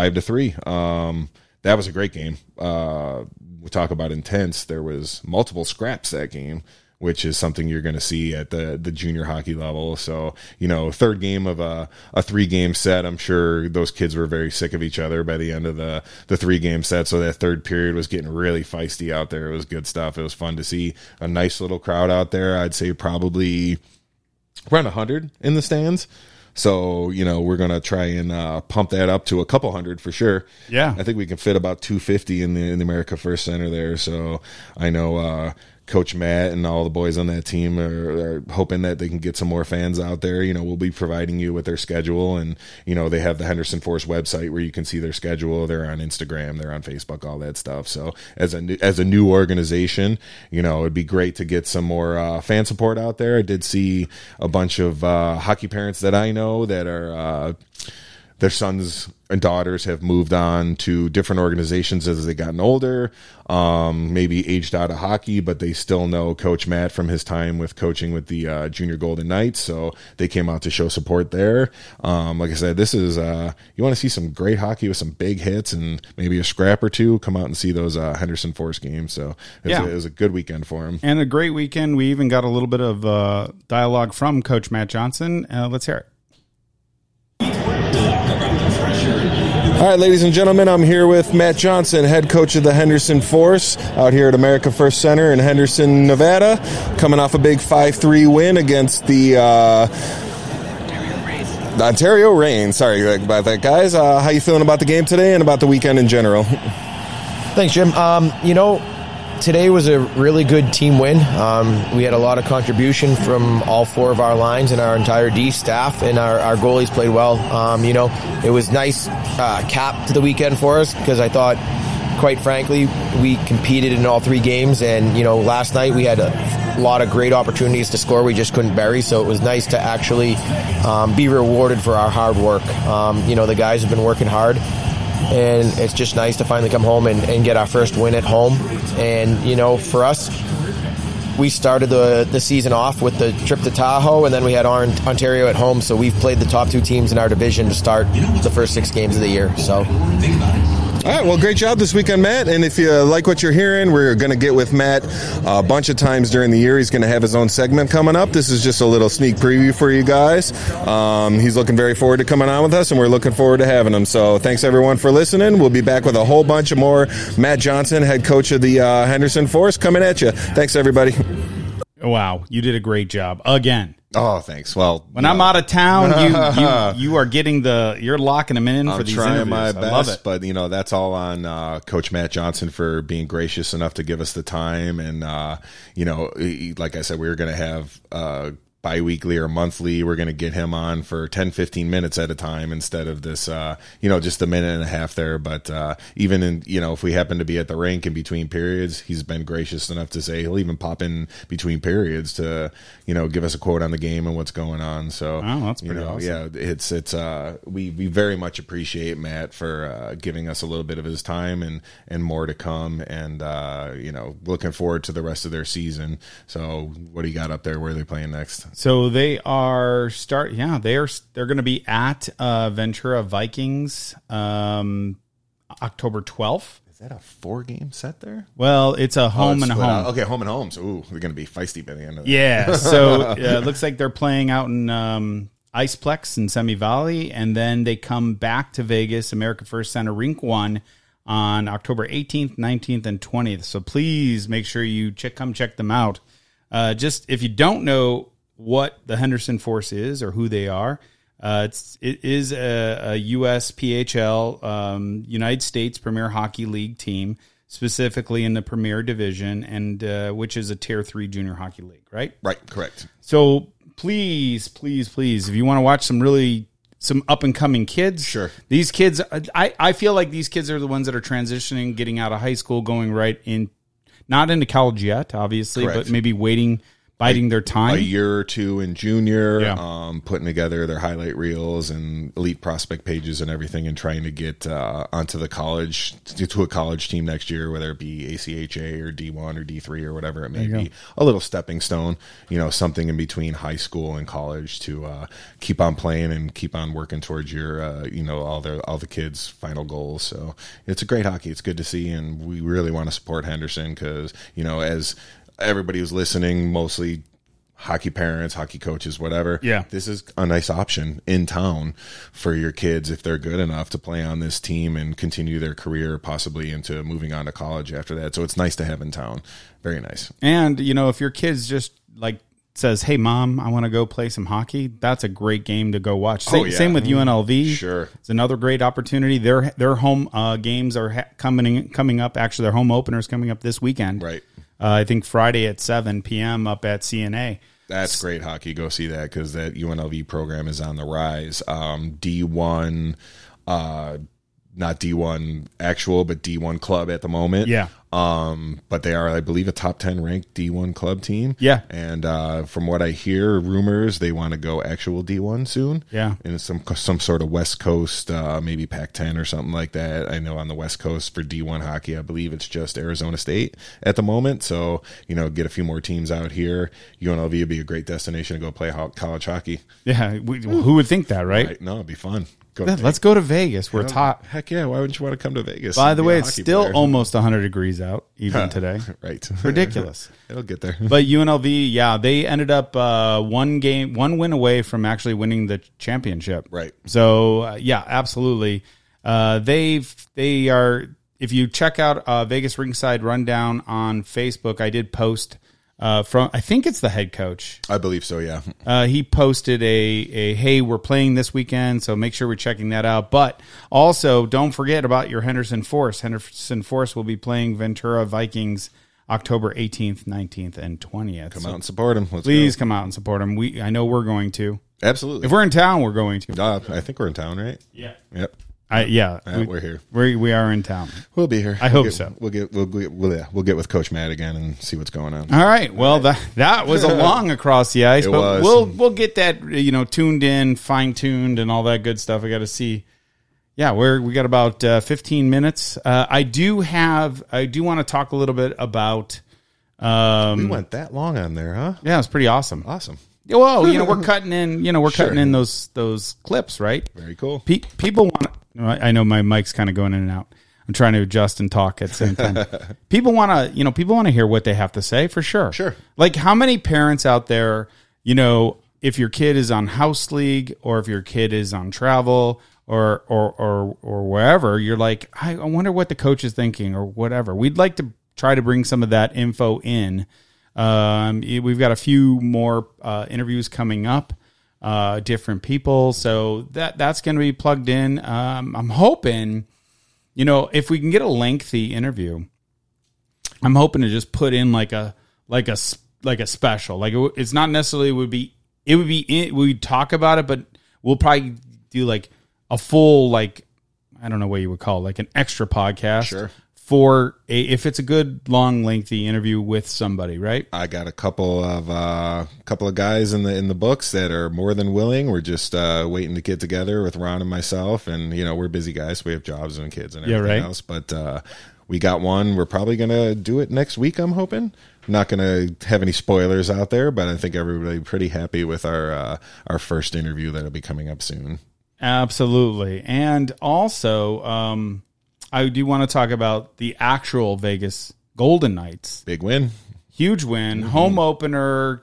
5-3. That was a great game. We talk about intense. There was multiple scraps that game, which is something you're going to see at the junior hockey level. So, third game of a 3-game set, I'm sure those kids were very sick of each other by the end of the 3-game set. So that third period was getting really feisty out there. It was good stuff. It was fun to see a nice little crowd out there. I'd say probably around 100 in the stands. So, we're going to try and pump that up to a couple hundred for sure. Yeah. I think we can fit about 250 in the America First Center there. So I know Coach Matt and all the boys on that team are hoping that they can get some more fans out there. We'll be providing you with their schedule, and they have the Henderson Force website where you can see their schedule. They're on Instagram, they're on Facebook, all that stuff. So as a new organization, it'd be great to get some more fan support out there. I did see a bunch of hockey parents that I know that are their sons and daughters have moved on to different organizations as they've gotten older, maybe aged out of hockey, but they still know Coach Matt from his time with coaching with the Junior Golden Knights. So they came out to show support there. Like I said, this is, you want to see some great hockey with some big hits and maybe a scrap or two, come out and see those Henderson Force games. So it was a good weekend for him. And a great weekend. We even got a little bit of dialogue from Coach Matt Johnson. Let's hear it. All right, ladies and gentlemen, I'm here with Matt Johnson, head coach of the Henderson Force, out here at America First Center in Henderson, Nevada, coming off a big 5-3 win against the Ontario Reign. Sorry about that, guys. How you feeling about the game today and about the weekend in general? Thanks, Jim. Today was a really good team win. We had a lot of contribution from all 4 of our lines and our entire D staff, and our goalies played well. It was nice cap to the weekend for us because I thought, quite frankly, we competed in all 3 games, and last night we had a lot of great opportunities to score. We just couldn't bury, so it was nice to actually be rewarded for our hard work. The guys have been working hard, and it's just nice to finally come home and get our first win at home. And for us, we started the season off with the trip to Tahoe, and then we had Ontario at home, so we've played the top 2 teams in our division to start the first 6 games of the year. So All right, well, great job this weekend, Matt. And if you like what you're hearing, we're going to get with Matt a bunch of times during the year. He's going to have his own segment coming up. This is just a little sneak preview for you guys. He's looking very forward to coming on with us, and we're looking forward to having him. So thanks, everyone, for listening. We'll be back with a whole bunch of more. Matt Johnson, head coach of the Henderson Force, coming at you. Thanks, everybody. Wow, you did a great job again. Oh, thanks. Well, when I'm out of town, you are getting you're locking them in for these interviews. I'm trying my best, I love it. but that's all on Coach Matt Johnson for being gracious enough to give us the time. And like I said, we were going to have bi-weekly or monthly. We're going to get him on for 10, 15 minutes at a time instead of this, just a minute and a half there. But even in, if we happen to be at the rink in between periods, he's been gracious enough to say he'll even pop in between periods to, give us a quote on the game and what's going on. So, that's pretty awesome. Yeah, we very much appreciate Matt for giving us a little bit of his time and more to come. And, looking forward to the rest of their season. So what do you got up there? Where are they playing next? So they are they're going to be at Ventura Vikings October 12th. Is that a 4-game set there? Well, it's a home and a home. Okay, home and home. So they're going to be feisty by the end of that. Yeah, so it looks like they're playing out in Iceplex in Semi Valley, and then they come back to Vegas, America First Center Rink 1 on October 18th, 19th, and 20th. So please make sure you come check them out. Just if you don't know what the Henderson Force is or who they are, it is a USPHL, United States Premier Hockey League team, specifically in the Premier Division, and which is a Tier 3 junior hockey league, right? Right, correct. So please, if you want to watch some up-and-coming kids, sure. These kids, I feel like these kids are the ones that are transitioning, getting out of high school, going right in, not into college yet, obviously, correct. But maybe biding their time. A year or two in junior, putting together their highlight reels and elite prospect pages and everything, and trying to get onto the college, to a college team next year, whether it be ACHA or D1 or D3 or whatever it may be. A little stepping stone, something in between high school and college to keep on playing and keep on working towards your, all the kids' final goals. So it's a great hockey. It's good to see, and we really want to support Henderson because, as everybody who's listening, mostly hockey parents, hockey coaches, whatever. Yeah. This is a nice option in town for your kids if they're good enough to play on this team and continue their career possibly into moving on to college after that. So it's nice to have in town. Very nice. And, if your kids just says, hey, Mom, I want to go play some hockey, that's a great game to go watch. Same with UNLV. Sure. It's another great opportunity. Their home games are coming up. Actually, their home opener is coming up this weekend. Right. I think Friday at 7 p.m. up at CNA. That's great hockey. Go see that because that UNLV program is on the rise. D1, not D1 actual, but D1 club at the moment. Yeah. But they are, I believe, a top 10 ranked D1 club team. Yeah. And from what I hear, rumors, they want to go actual D1 soon. Yeah. And it's some sort of West Coast, maybe Pac-10 or something like that. I know on the West Coast for D1 hockey, I believe it's just Arizona State at the moment. So, get a few more teams out here. UNLV would be a great destination to go play college hockey. Yeah. Who would think that, right? No, it'd be fun. Let's go to Vegas where it's hot. Heck yeah. Why wouldn't you want to come to Vegas? By the way, it's still almost 100 degrees out even today. Right. Ridiculous. It'll get there. But UNLV, they ended up one win away from actually winning the championship. Right. So, absolutely. They are, if you check out Vegas Ringside Rundown on Facebook, I did post I think it's the head coach. I believe so, yeah. He posted a hey, we're playing this weekend, so make sure we're checking that out. But also, don't forget about your Henderson Force. Henderson Force will be playing Ventura Vikings October 18th, 19th, and 20th. Come out and support them. Please come out and support them. I know we're going to. Absolutely. If we're in town, we're going to. I think we're in town, right? Yeah. Yep. We're here. We are in town. We'll be here. I hope so. We'll get with Coach Matt again and see what's going on. All right. Well, that was a long across the ice, but we'll get that tuned in, fine tuned, and all that good stuff. I got to see. Yeah, we got about 15 minutes. I do want to talk a little bit about. We went that long on there, huh? Yeah, it's pretty awesome. Awesome. Well, we're cutting in. Cutting in those clips, right? Very cool. People want. I know my mic's kind of going in and out. I'm trying to adjust and talk at the same time. People want to hear what they have to say, for sure. Sure. Like, how many parents out there, if your kid is on house league or if your kid is on travel or wherever, you're like, I wonder what the coach is thinking or whatever. We'd like to try to bring some of that info in. We've got a few more interviews coming up, different people. So that's going to be plugged in. I'm hoping, if we can get a lengthy interview, I'm hoping to just put in like a special. Like, it's not necessarily we'd talk about it, but we'll probably do like a full, like, I don't know what you would call it, like an extra podcast. Sure. If it's a good, long, lengthy interview with somebody, right? I got a couple of guys in the books that are more than willing. We're just waiting to get together with Ron and myself, and we're busy guys. We have jobs and kids and everything else. But we got one. We're probably gonna do it next week, I'm hoping. I'm not gonna have any spoilers out there, but I think everybody pretty happy with our first interview that'll be coming up soon. Absolutely, and also. I do want to talk about the actual Vegas Golden Knights. Big win. Huge win. Mm-hmm. Home opener.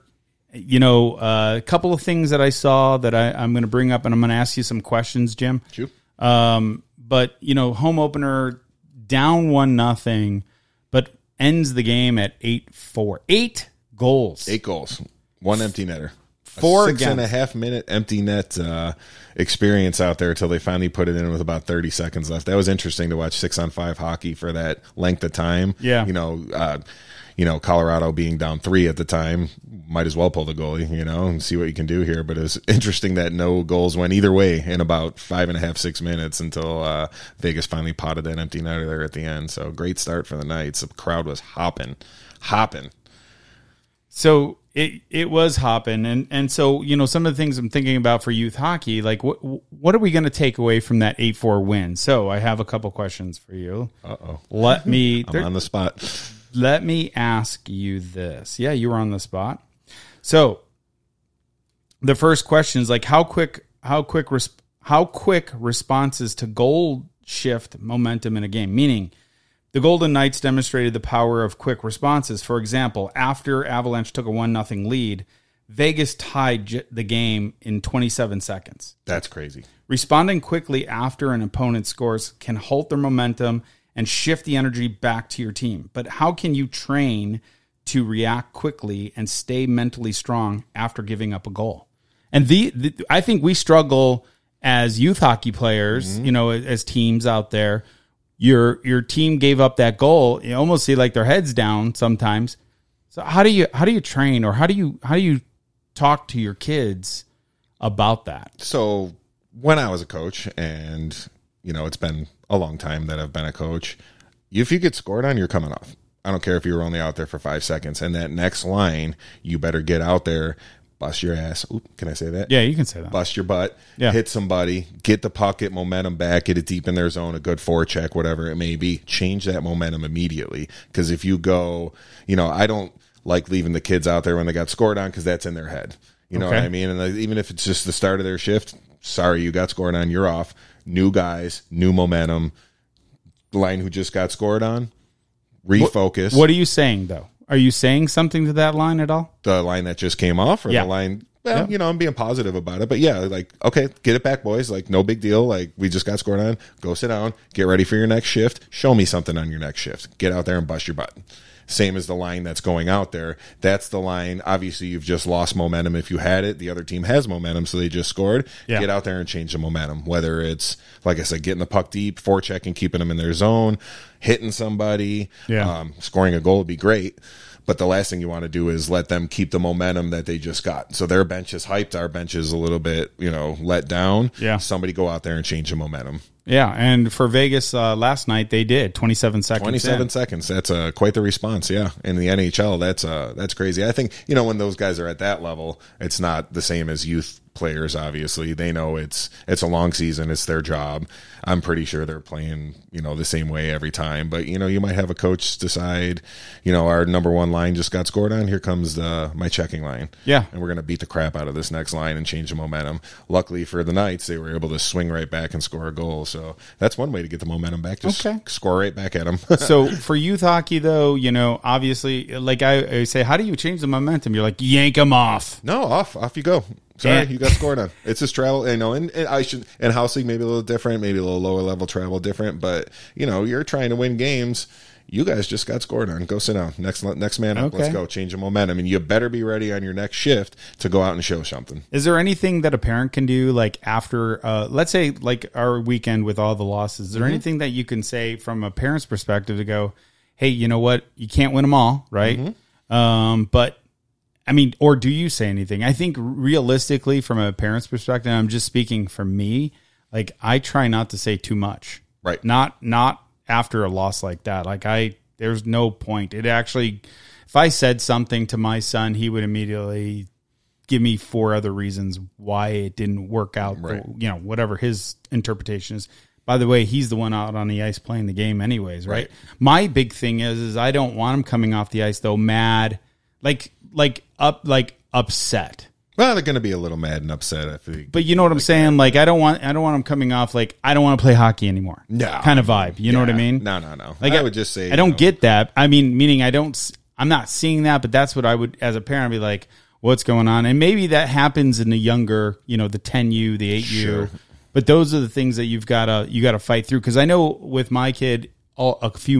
A couple of things that I saw that I'm going to bring up, and I'm going to ask you some questions, Jim. Sure. But, home opener, down 1-0, but ends the game at 8-4. 8 goals. 8 goals. 1 empty netter. 4 6.5 minute empty net experience out there till they finally put it in with about 30 seconds left. That was interesting to watch 6-on-5 hockey for that length of time. Yeah. Colorado being down 3 at the time, might as well pull the goalie, and see what you can do here. But it was interesting that no goals went either way in about 5.5, 6 minutes until Vegas finally potted that empty netter there at the end. So great start for the Knights. The crowd was hopping. So it was hopping, and so some of the things I'm thinking about for youth hockey, like what are we going to take away from that 8-4 win? So I have a couple questions for you. Uh-oh. I'm on the spot. Let me ask you this. Yeah, you were on the spot. So the first question is like how quick responses to goal shift momentum in a game, meaning the Golden Knights demonstrated the power of quick responses. For example, after Avalanche took a 1-0 lead, Vegas tied the game in 27 seconds. That's crazy. Responding quickly after an opponent scores can halt their momentum and shift the energy back to your team. But how can you train to react quickly and stay mentally strong after giving up a goal? And I think we struggle as youth hockey players, as teams out there. Your team gave up that goal. You almost see like their heads down sometimes. So how do you train, or how do you talk to your kids about that? So when I was a coach, and it's been a long time that I've been a coach, if you get scored on, you're coming off. I don't care if you were only out there for 5 seconds. And that next line, you better get out there, bust your ass. Ooh, can I say that? Yeah, you can say that. Bust your butt, yeah. Hit somebody, get the puck, get momentum back, get it deep in their zone, a good forecheck, whatever it may be. Change that momentum immediately. Because if you go, I don't like leaving the kids out there when they got scored on, because that's in their head. You know what I mean? And even if it's just the start of their shift, sorry, you got scored on, you're off. New guys, new momentum. The line who just got scored on, refocus. What are you saying, though? Are you saying something to that line at all? The line that just came off, or the line? Well, I'm being positive about it, but yeah, like, okay, get it back, boys. Like, no big deal. Like, we just got scored on. Go sit down. Get ready for your next shift. Show me something on your next shift. Get out there and bust your butt. Same as the line that's going out there. That's the line. Obviously, you've just lost momentum. If you had it, the other team has momentum, so they just scored. Yeah. Get out there and change the momentum. Whether it's, like I said, getting the puck deep, forechecking, keeping them in their zone, hitting somebody, scoring a goal would be great. But the last thing you want to do is let them keep the momentum that they just got. So their bench is hyped. Our bench is a little bit, let down. Yeah. Somebody go out there and change the momentum. Yeah, and for Vegas last night, they did 27 seconds. 27 seconds. That's quite the response. Yeah, in the NHL, that's crazy. I think when those guys are at that level, it's not the same as youth players. Obviously, they know it's a long season. It's their job. I'm pretty sure they're playing the same way every time. But you might have a coach decide, our number one line just got scored on. Here comes my checking line. Yeah, and we're gonna beat the crap out of this next line and change the momentum. Luckily for the Knights, they were able to swing right back and score a goal. So that's one way to get the momentum back. Just Okay. score right back at them. So for youth hockey, though, obviously, like I say, how do you change the momentum? You're like, yank them off. No, off you go. Sorry, Yeah. you got scored on. It's just travel, and I should, and house league maybe a little different, maybe a little lower level travel different, but you're trying to win games. You guys just got scored on. Go sit down. Next man up. Okay. Let's go. Change the momentum, and you better be ready on your next shift to go out and show something. Is there anything that a parent can do, like after, let's say, like our weekend with all the losses? Is there anything that you can say from a parent's perspective to go, hey, you know what? You can't win them all, right? But I mean, or do you say anything? I think realistically, from a parent's perspective, I'm just speaking for me. Like I try not to say too much, Right. Not after a loss like that. Like there's no point. It actually, if I said something to my son, he would immediately give me 4 other reasons why it didn't work out. Right. Whatever his interpretation is. By the way, he's the one out on the ice playing the game anyways, right? Right. My big thing is I don't want him coming off the ice though mad, like upset. Well, they're going to be a little mad and upset. I think. But you know what I'm saying? Like I don't want him coming off like I don't want to play hockey anymore. No. Kind of vibe. You know what I mean? No. Like I would just say I don't get that. I mean, meaning I'm not seeing that, but that's what I would, as a parent, be like, what's going on? And maybe that happens in the younger, the 10U, the 8U. Sure. But those are the things that you got to fight through. Because I know with my kid, a few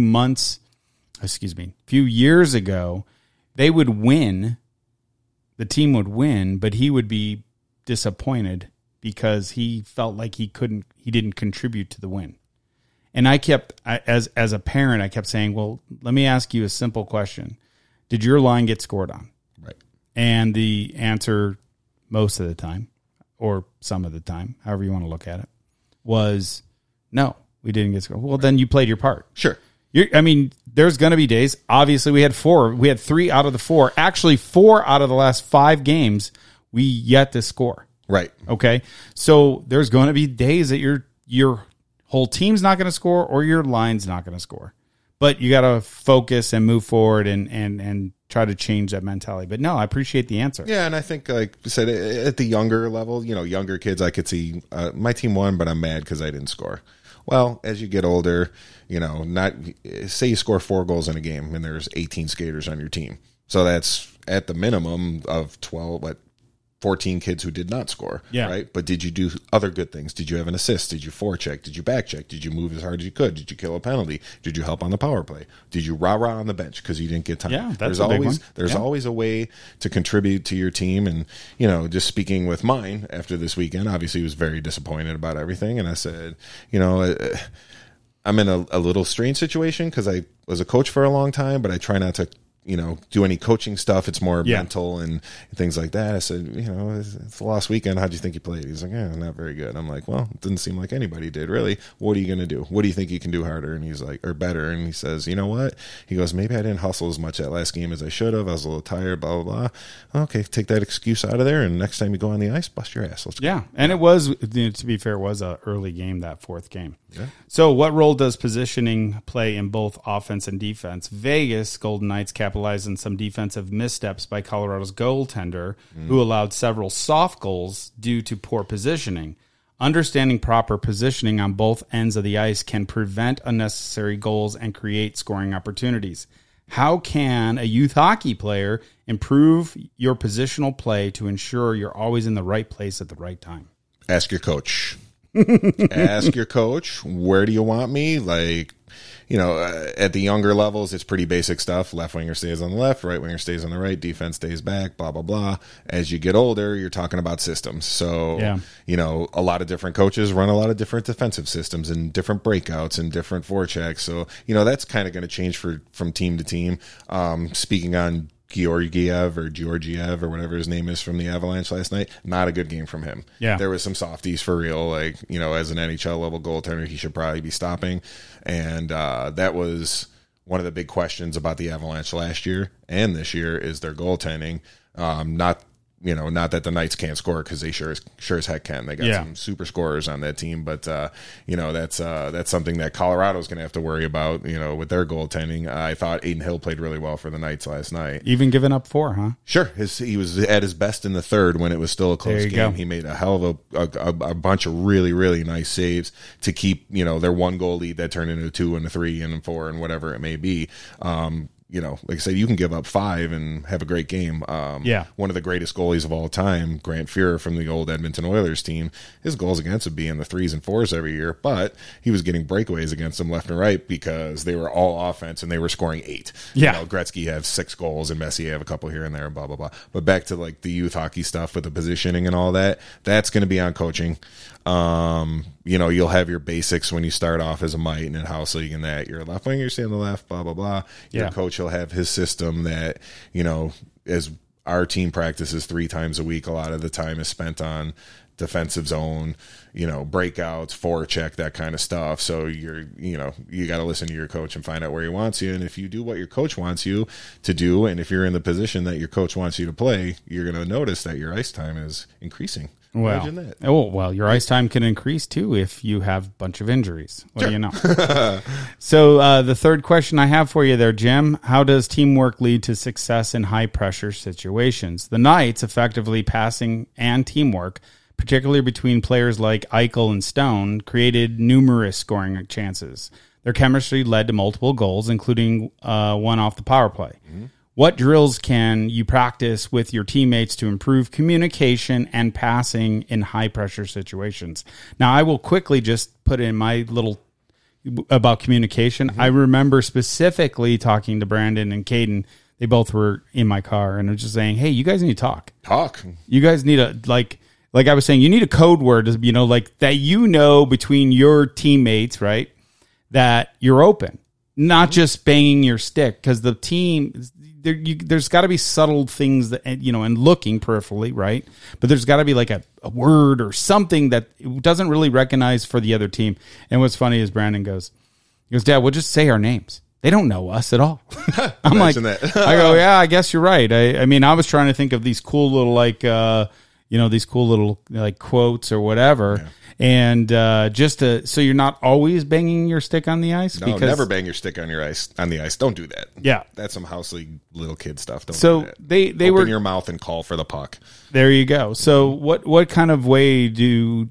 years ago, they would win. The team would win, but he would be disappointed because he felt like he didn't contribute to the win. And as a parent, I kept saying, well, let me ask you a simple question. Did your line get scored on? Right. And the answer most of the time, or some of the time, however you want to look at it, was no, we didn't get scored. Well, then you played your part. Sure. There's going to be days. Obviously, we had 3 out of the 4. Actually, 4 out of the last 5 games, we yet to score. Right. Okay. So there's going to be days that your whole team's not going to score or your line's not going to score. But you got to focus and move forward and try to change that mentality. But no, I appreciate the answer. Yeah, and I think, like you said, at the younger level, younger kids, I could see my team won, but I'm mad because I didn't score. Well, as you get older, not say you score 4 goals in a game and there's 18 skaters on your team. So that's at the minimum of 14 kids who did not score. Yeah. Right. But did you do other good things? Did you have an assist? Did you forecheck? Did you back check? Did you move as hard as you could? Did you kill a penalty? Did you help on the power play? Did you rah-rah on the bench because you didn't get time? Yeah, that's a big one. There's always a way to contribute to your team. And, just speaking with mine after this weekend, obviously he was very disappointed about everything. And I said, I'm in a little strange situation because I was a coach for a long time, but I try not to, do any coaching stuff. It's more mental and things like that. I said, it's the last weekend. How'd you think you played? He's like, not very good. I'm like, well, it didn't seem like anybody did really. What are you going to do? What do you think you can do harder? And he's like, or better. And he says, you know what? He goes, maybe I didn't hustle as much that last game as I should have. I was a little tired, blah, blah, blah. Okay. Take that excuse out of there. And next time you go on the ice, bust your ass. Let's go. Yeah. And it was, to be fair, it was an early game, that 4th game. Yeah. So what role does positioning play in both offense and defense? Vegas Golden Knights capitalized on some defensive missteps by Colorado's goaltender, who allowed several soft goals due to poor positioning. Understanding proper positioning on both ends of the ice can prevent unnecessary goals and create scoring opportunities. How can a youth hockey player improve your positional play to ensure you're always in the right place at the right time? Ask your coach. Ask your coach, where do you want me? Like, at the younger levels, it's pretty basic stuff. Left winger stays on the left, right winger stays on the right, defense stays back, blah, blah, blah. As you get older, you're talking about systems. So, a lot of different coaches run a lot of different defensive systems and different breakouts and different forechecks. So, that's kind of going to change from team to team. Speaking on Georgiev or whatever his name is from the Avalanche last night, not a good game from him. Yeah. There was some softies for real. Like, as an NHL level goaltender, he should probably be stopping. And that was one of the big questions about the Avalanche last year and this year is their goaltending. Not not that the Knights can't score, because they sure as heck can. They got some super scorers on that team, but that's something that Colorado's going to have to worry about, with their goaltending. I thought Aiden Hill played really well for the Knights last night. Even giving up 4, huh? Sure, he was at his best in the third when it was still a close game. Go. He made a hell of a bunch of really, really nice saves to keep their 1 goal lead that turned into a 2 and a 3 and a 4 and whatever it may be. Like I said, you can give up 5 and have a great game. One of the greatest goalies of all time, Grant Fuhrer from the old Edmonton Oilers team, his goals against would be in the 3s and 4s every year, but he was getting breakaways against them left and right because they were all offense and they were scoring 8. Gretzky have 6 goals and Messier have a couple here and there, blah, blah, blah. But back to like the youth hockey stuff with the positioning and all that, that's going to be on coaching. You'll have your basics when you start off as a mite and Hausling and that. You're a left winger, you stay on the left, blah, blah, blah. Your coach will have his system that, as our team practices 3 times a week, a lot of the time is spent on defensive zone, breakouts, forecheck, that kind of stuff. So you got to listen to your coach and find out where he wants you. And if you do what your coach wants you to do, and if you're in the position that your coach wants you to play, you're going to notice that your ice time is increasing. Imagine that. Your ice time can increase too if you have a bunch of injuries. What do you know? So the third question I have for you there, Jim, how does teamwork lead to success in high pressure situations? The Knights effectively passing and teamwork, particularly between players like Eichel and Stone, created numerous scoring chances. Their chemistry led to multiple goals, including one off the power play. Mm-hmm. What drills can you practice with your teammates to improve communication and passing in high-pressure situations? Now, I will quickly just put in my little about communication. Mm-hmm. I remember specifically talking to Brandon and Caden. They both were in my car, and I was just saying, hey, you guys need to talk. You guys need a, like I was saying, you need a code word, that between your teammates, right, that you're open, not just banging your stick, because the team... there's got to be subtle things that, and looking peripherally, right? But there's got to be like a word or something that it doesn't really recognize for the other team. And what's funny is Brandon goes, Dad, we'll just say our names. They don't know us at all. I'm like, that. I go, yeah, I guess you're right. I mean, I was trying to think of these cool little these cool little like quotes or whatever. Yeah. And so you're not always banging your stick on the ice. No, never bang your stick on the ice. Don't do that. Yeah, that's some house league little kid stuff. Don't so do that. They open were your mouth and call for the puck. There you go. So what kind of way do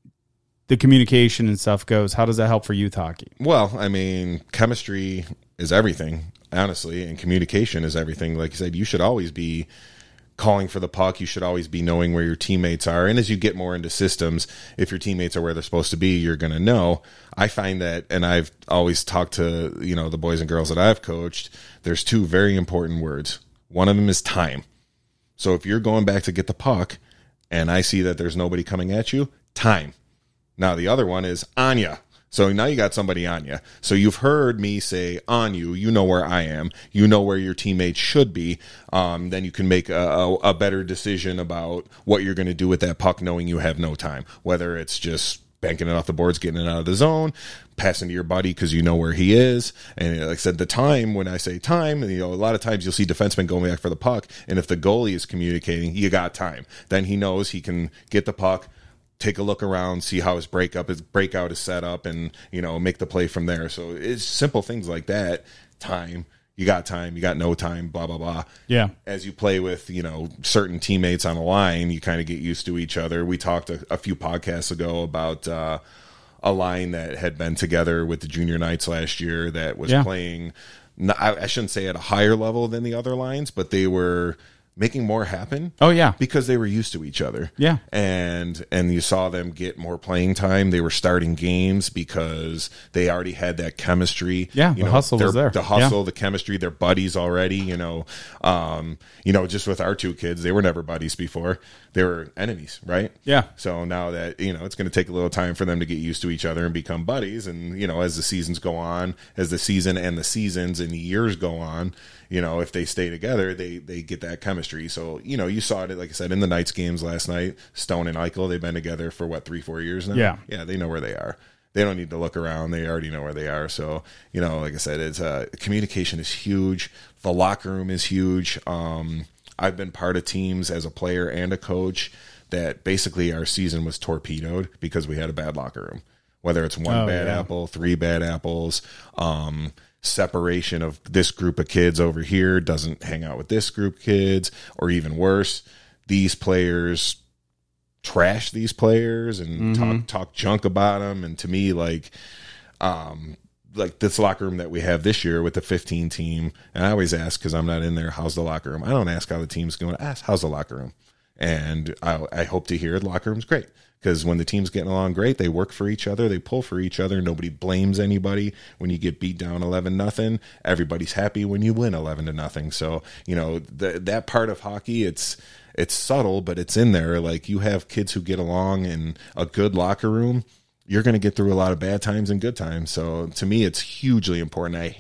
the communication and stuff goes? How does that help for youth hockey? Well, I mean, chemistry is everything, honestly, and communication is everything. Like you said, you should always be calling for the puck. You should always be knowing where your teammates are. And as you get more into systems, if your teammates are where they're supposed to be, you're going to know. I find that, and I've always talked to, the boys and girls that I've coached, there's 2 very important words. One of them is time. So if you're going back to get the puck and I see that there's nobody coming at you, time. Now the other one is on ya. So now you got somebody on you. So you've heard me say on you. You know where I am. You know where your teammates should be. Then you can make a better decision about what you're going to do with that puck, knowing you have no time. Whether it's just banking it off the boards, getting it out of the zone, passing to your buddy because you know where he is. And like I said, the time, when I say time, a lot of times you'll see defensemen going back for the puck. And if the goalie is communicating, you got time. Then he knows he can get the puck, take a look around, see how his breakout is set up, and make the play from there. So it's simple things like that. Time, you got no time, blah blah blah. Yeah. As you play with certain teammates on a line, you kind of get used to each other. We talked a few podcasts ago about a line that had been together with the Junior Knights last year that was playing. I shouldn't say at a higher level than the other lines, but they were making more happen. Oh yeah, because they were used to each other. Yeah, and you saw them get more playing time. They were starting games because they already had that chemistry. Yeah, the hustle was there. The hustle, the chemistry. They're buddies already. Just with our 2 kids, they were never buddies before. They were enemies, right? Yeah. So now that it's going to take a little time for them to get used to each other and become buddies. And as the seasons go on, as the season and the seasons and the years go on, if they stay together, they get that chemistry. So, you saw it, like I said, in the Knights games last night. Stone and Eichel, they've been together for 3-4 years now? Yeah. Yeah, they know where they are. They don't need to look around. They already know where they are. So, like I said, it's communication is huge. The locker room is huge. I've been part of teams as a player and a coach that basically our season was torpedoed because we had a bad locker room. Whether it's one bad apple, 3 bad apples, separation of this group of kids over here doesn't hang out with this group of kids, or even worse, these players trash these players and talk junk about them. And to me, like this locker room that we have this year with the 15 team, and I always ask, because I'm not in there, how's the locker room? I don't ask how the team's going. I ask, how's the locker room? And I hope to hear the locker room's great, because when the team's getting along great, they work for each other, they pull for each other, nobody blames anybody. When you get beat down 11-0, everybody's happy when you win 11-0. So, that part of hockey, it's subtle, but it's in there. Like, you have kids who get along in a good locker room, you're going to get through a lot of bad times and good times. So to me, it's hugely important. I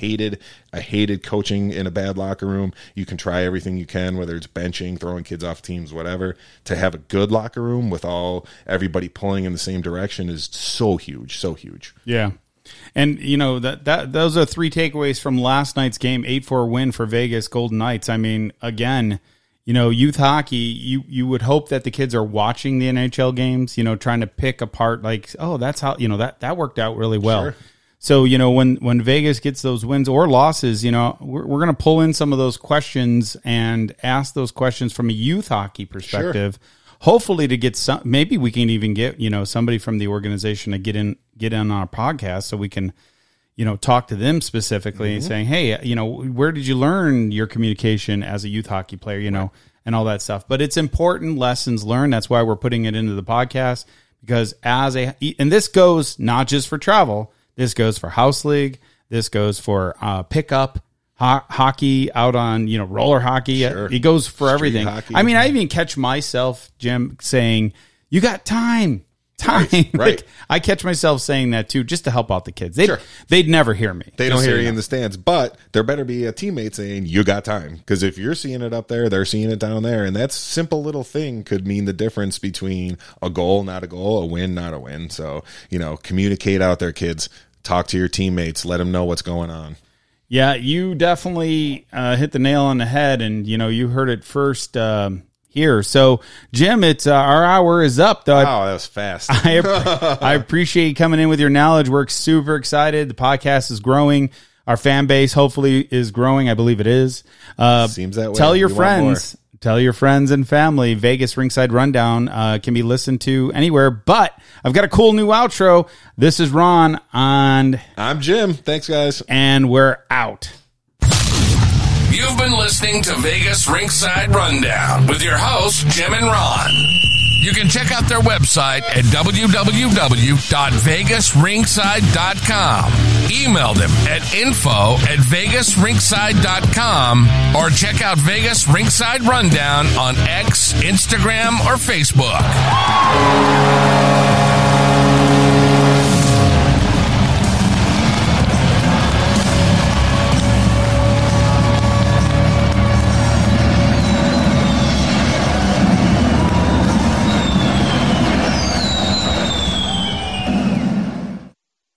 hated coaching in a bad locker room. You can try everything you can, whether it's benching, throwing kids off teams, whatever. To have a good locker room with everybody pulling in the same direction is so huge, so huge. Yeah. And that those are 3 takeaways from last night's game, 8-4 win for Vegas Golden Knights. I mean, again, youth hockey, you would hope that the kids are watching the NHL games, trying to pick apart, like, oh, that's how, that worked out really well. Sure. So, when Vegas gets those wins or losses, we're going to pull in some of those questions and ask those questions from a youth hockey perspective, sure. Hopefully to get maybe we can even get, somebody from the organization to get in on our podcast so we can, talk to them specifically, saying, hey, where did you learn your communication as a youth hockey player, right. And all that stuff. But it's important lessons learned. That's why we're putting it into the podcast, because and this goes not just for travel, this goes for house league, this goes for pickup hockey out on, roller hockey. Sure. It goes for everything. Hockey. I mean, I even catch myself, Jim, saying, you got time. Right. Like, I catch myself saying that too, just to help out the kids. They'd never hear me. They don't hear you in the stands, but there better be a teammate saying you got time, because if you're seeing it up there, they're seeing it down there, and that simple little thing could mean the difference between a goal, not a goal, a win, not a win. So, communicate out there, kids. Talk to your teammates. Let them know what's going on. Yeah, you definitely hit the nail on the head, and you heard it first. Here. So, Jim, it's our hour is up, though. Wow, that was fast. I appreciate you coming in with your knowledge. We're super excited. The podcast is growing. Our fan base hopefully is growing. I believe it is. Seems that way. Tell your friends. Tell your friends and family. Vegas Ringside Rundown can be listened to anywhere. But I've got a cool new outro. This is Ron, and I'm Jim. Thanks, guys. And we're out. You've been listening to Vegas Ringside Rundown with your hosts, Jim and Ron. You can check out their website at www.vegasringside.com. Email them at info@vegasringside.com, or check out Vegas Ringside Rundown on X, Instagram, or Facebook.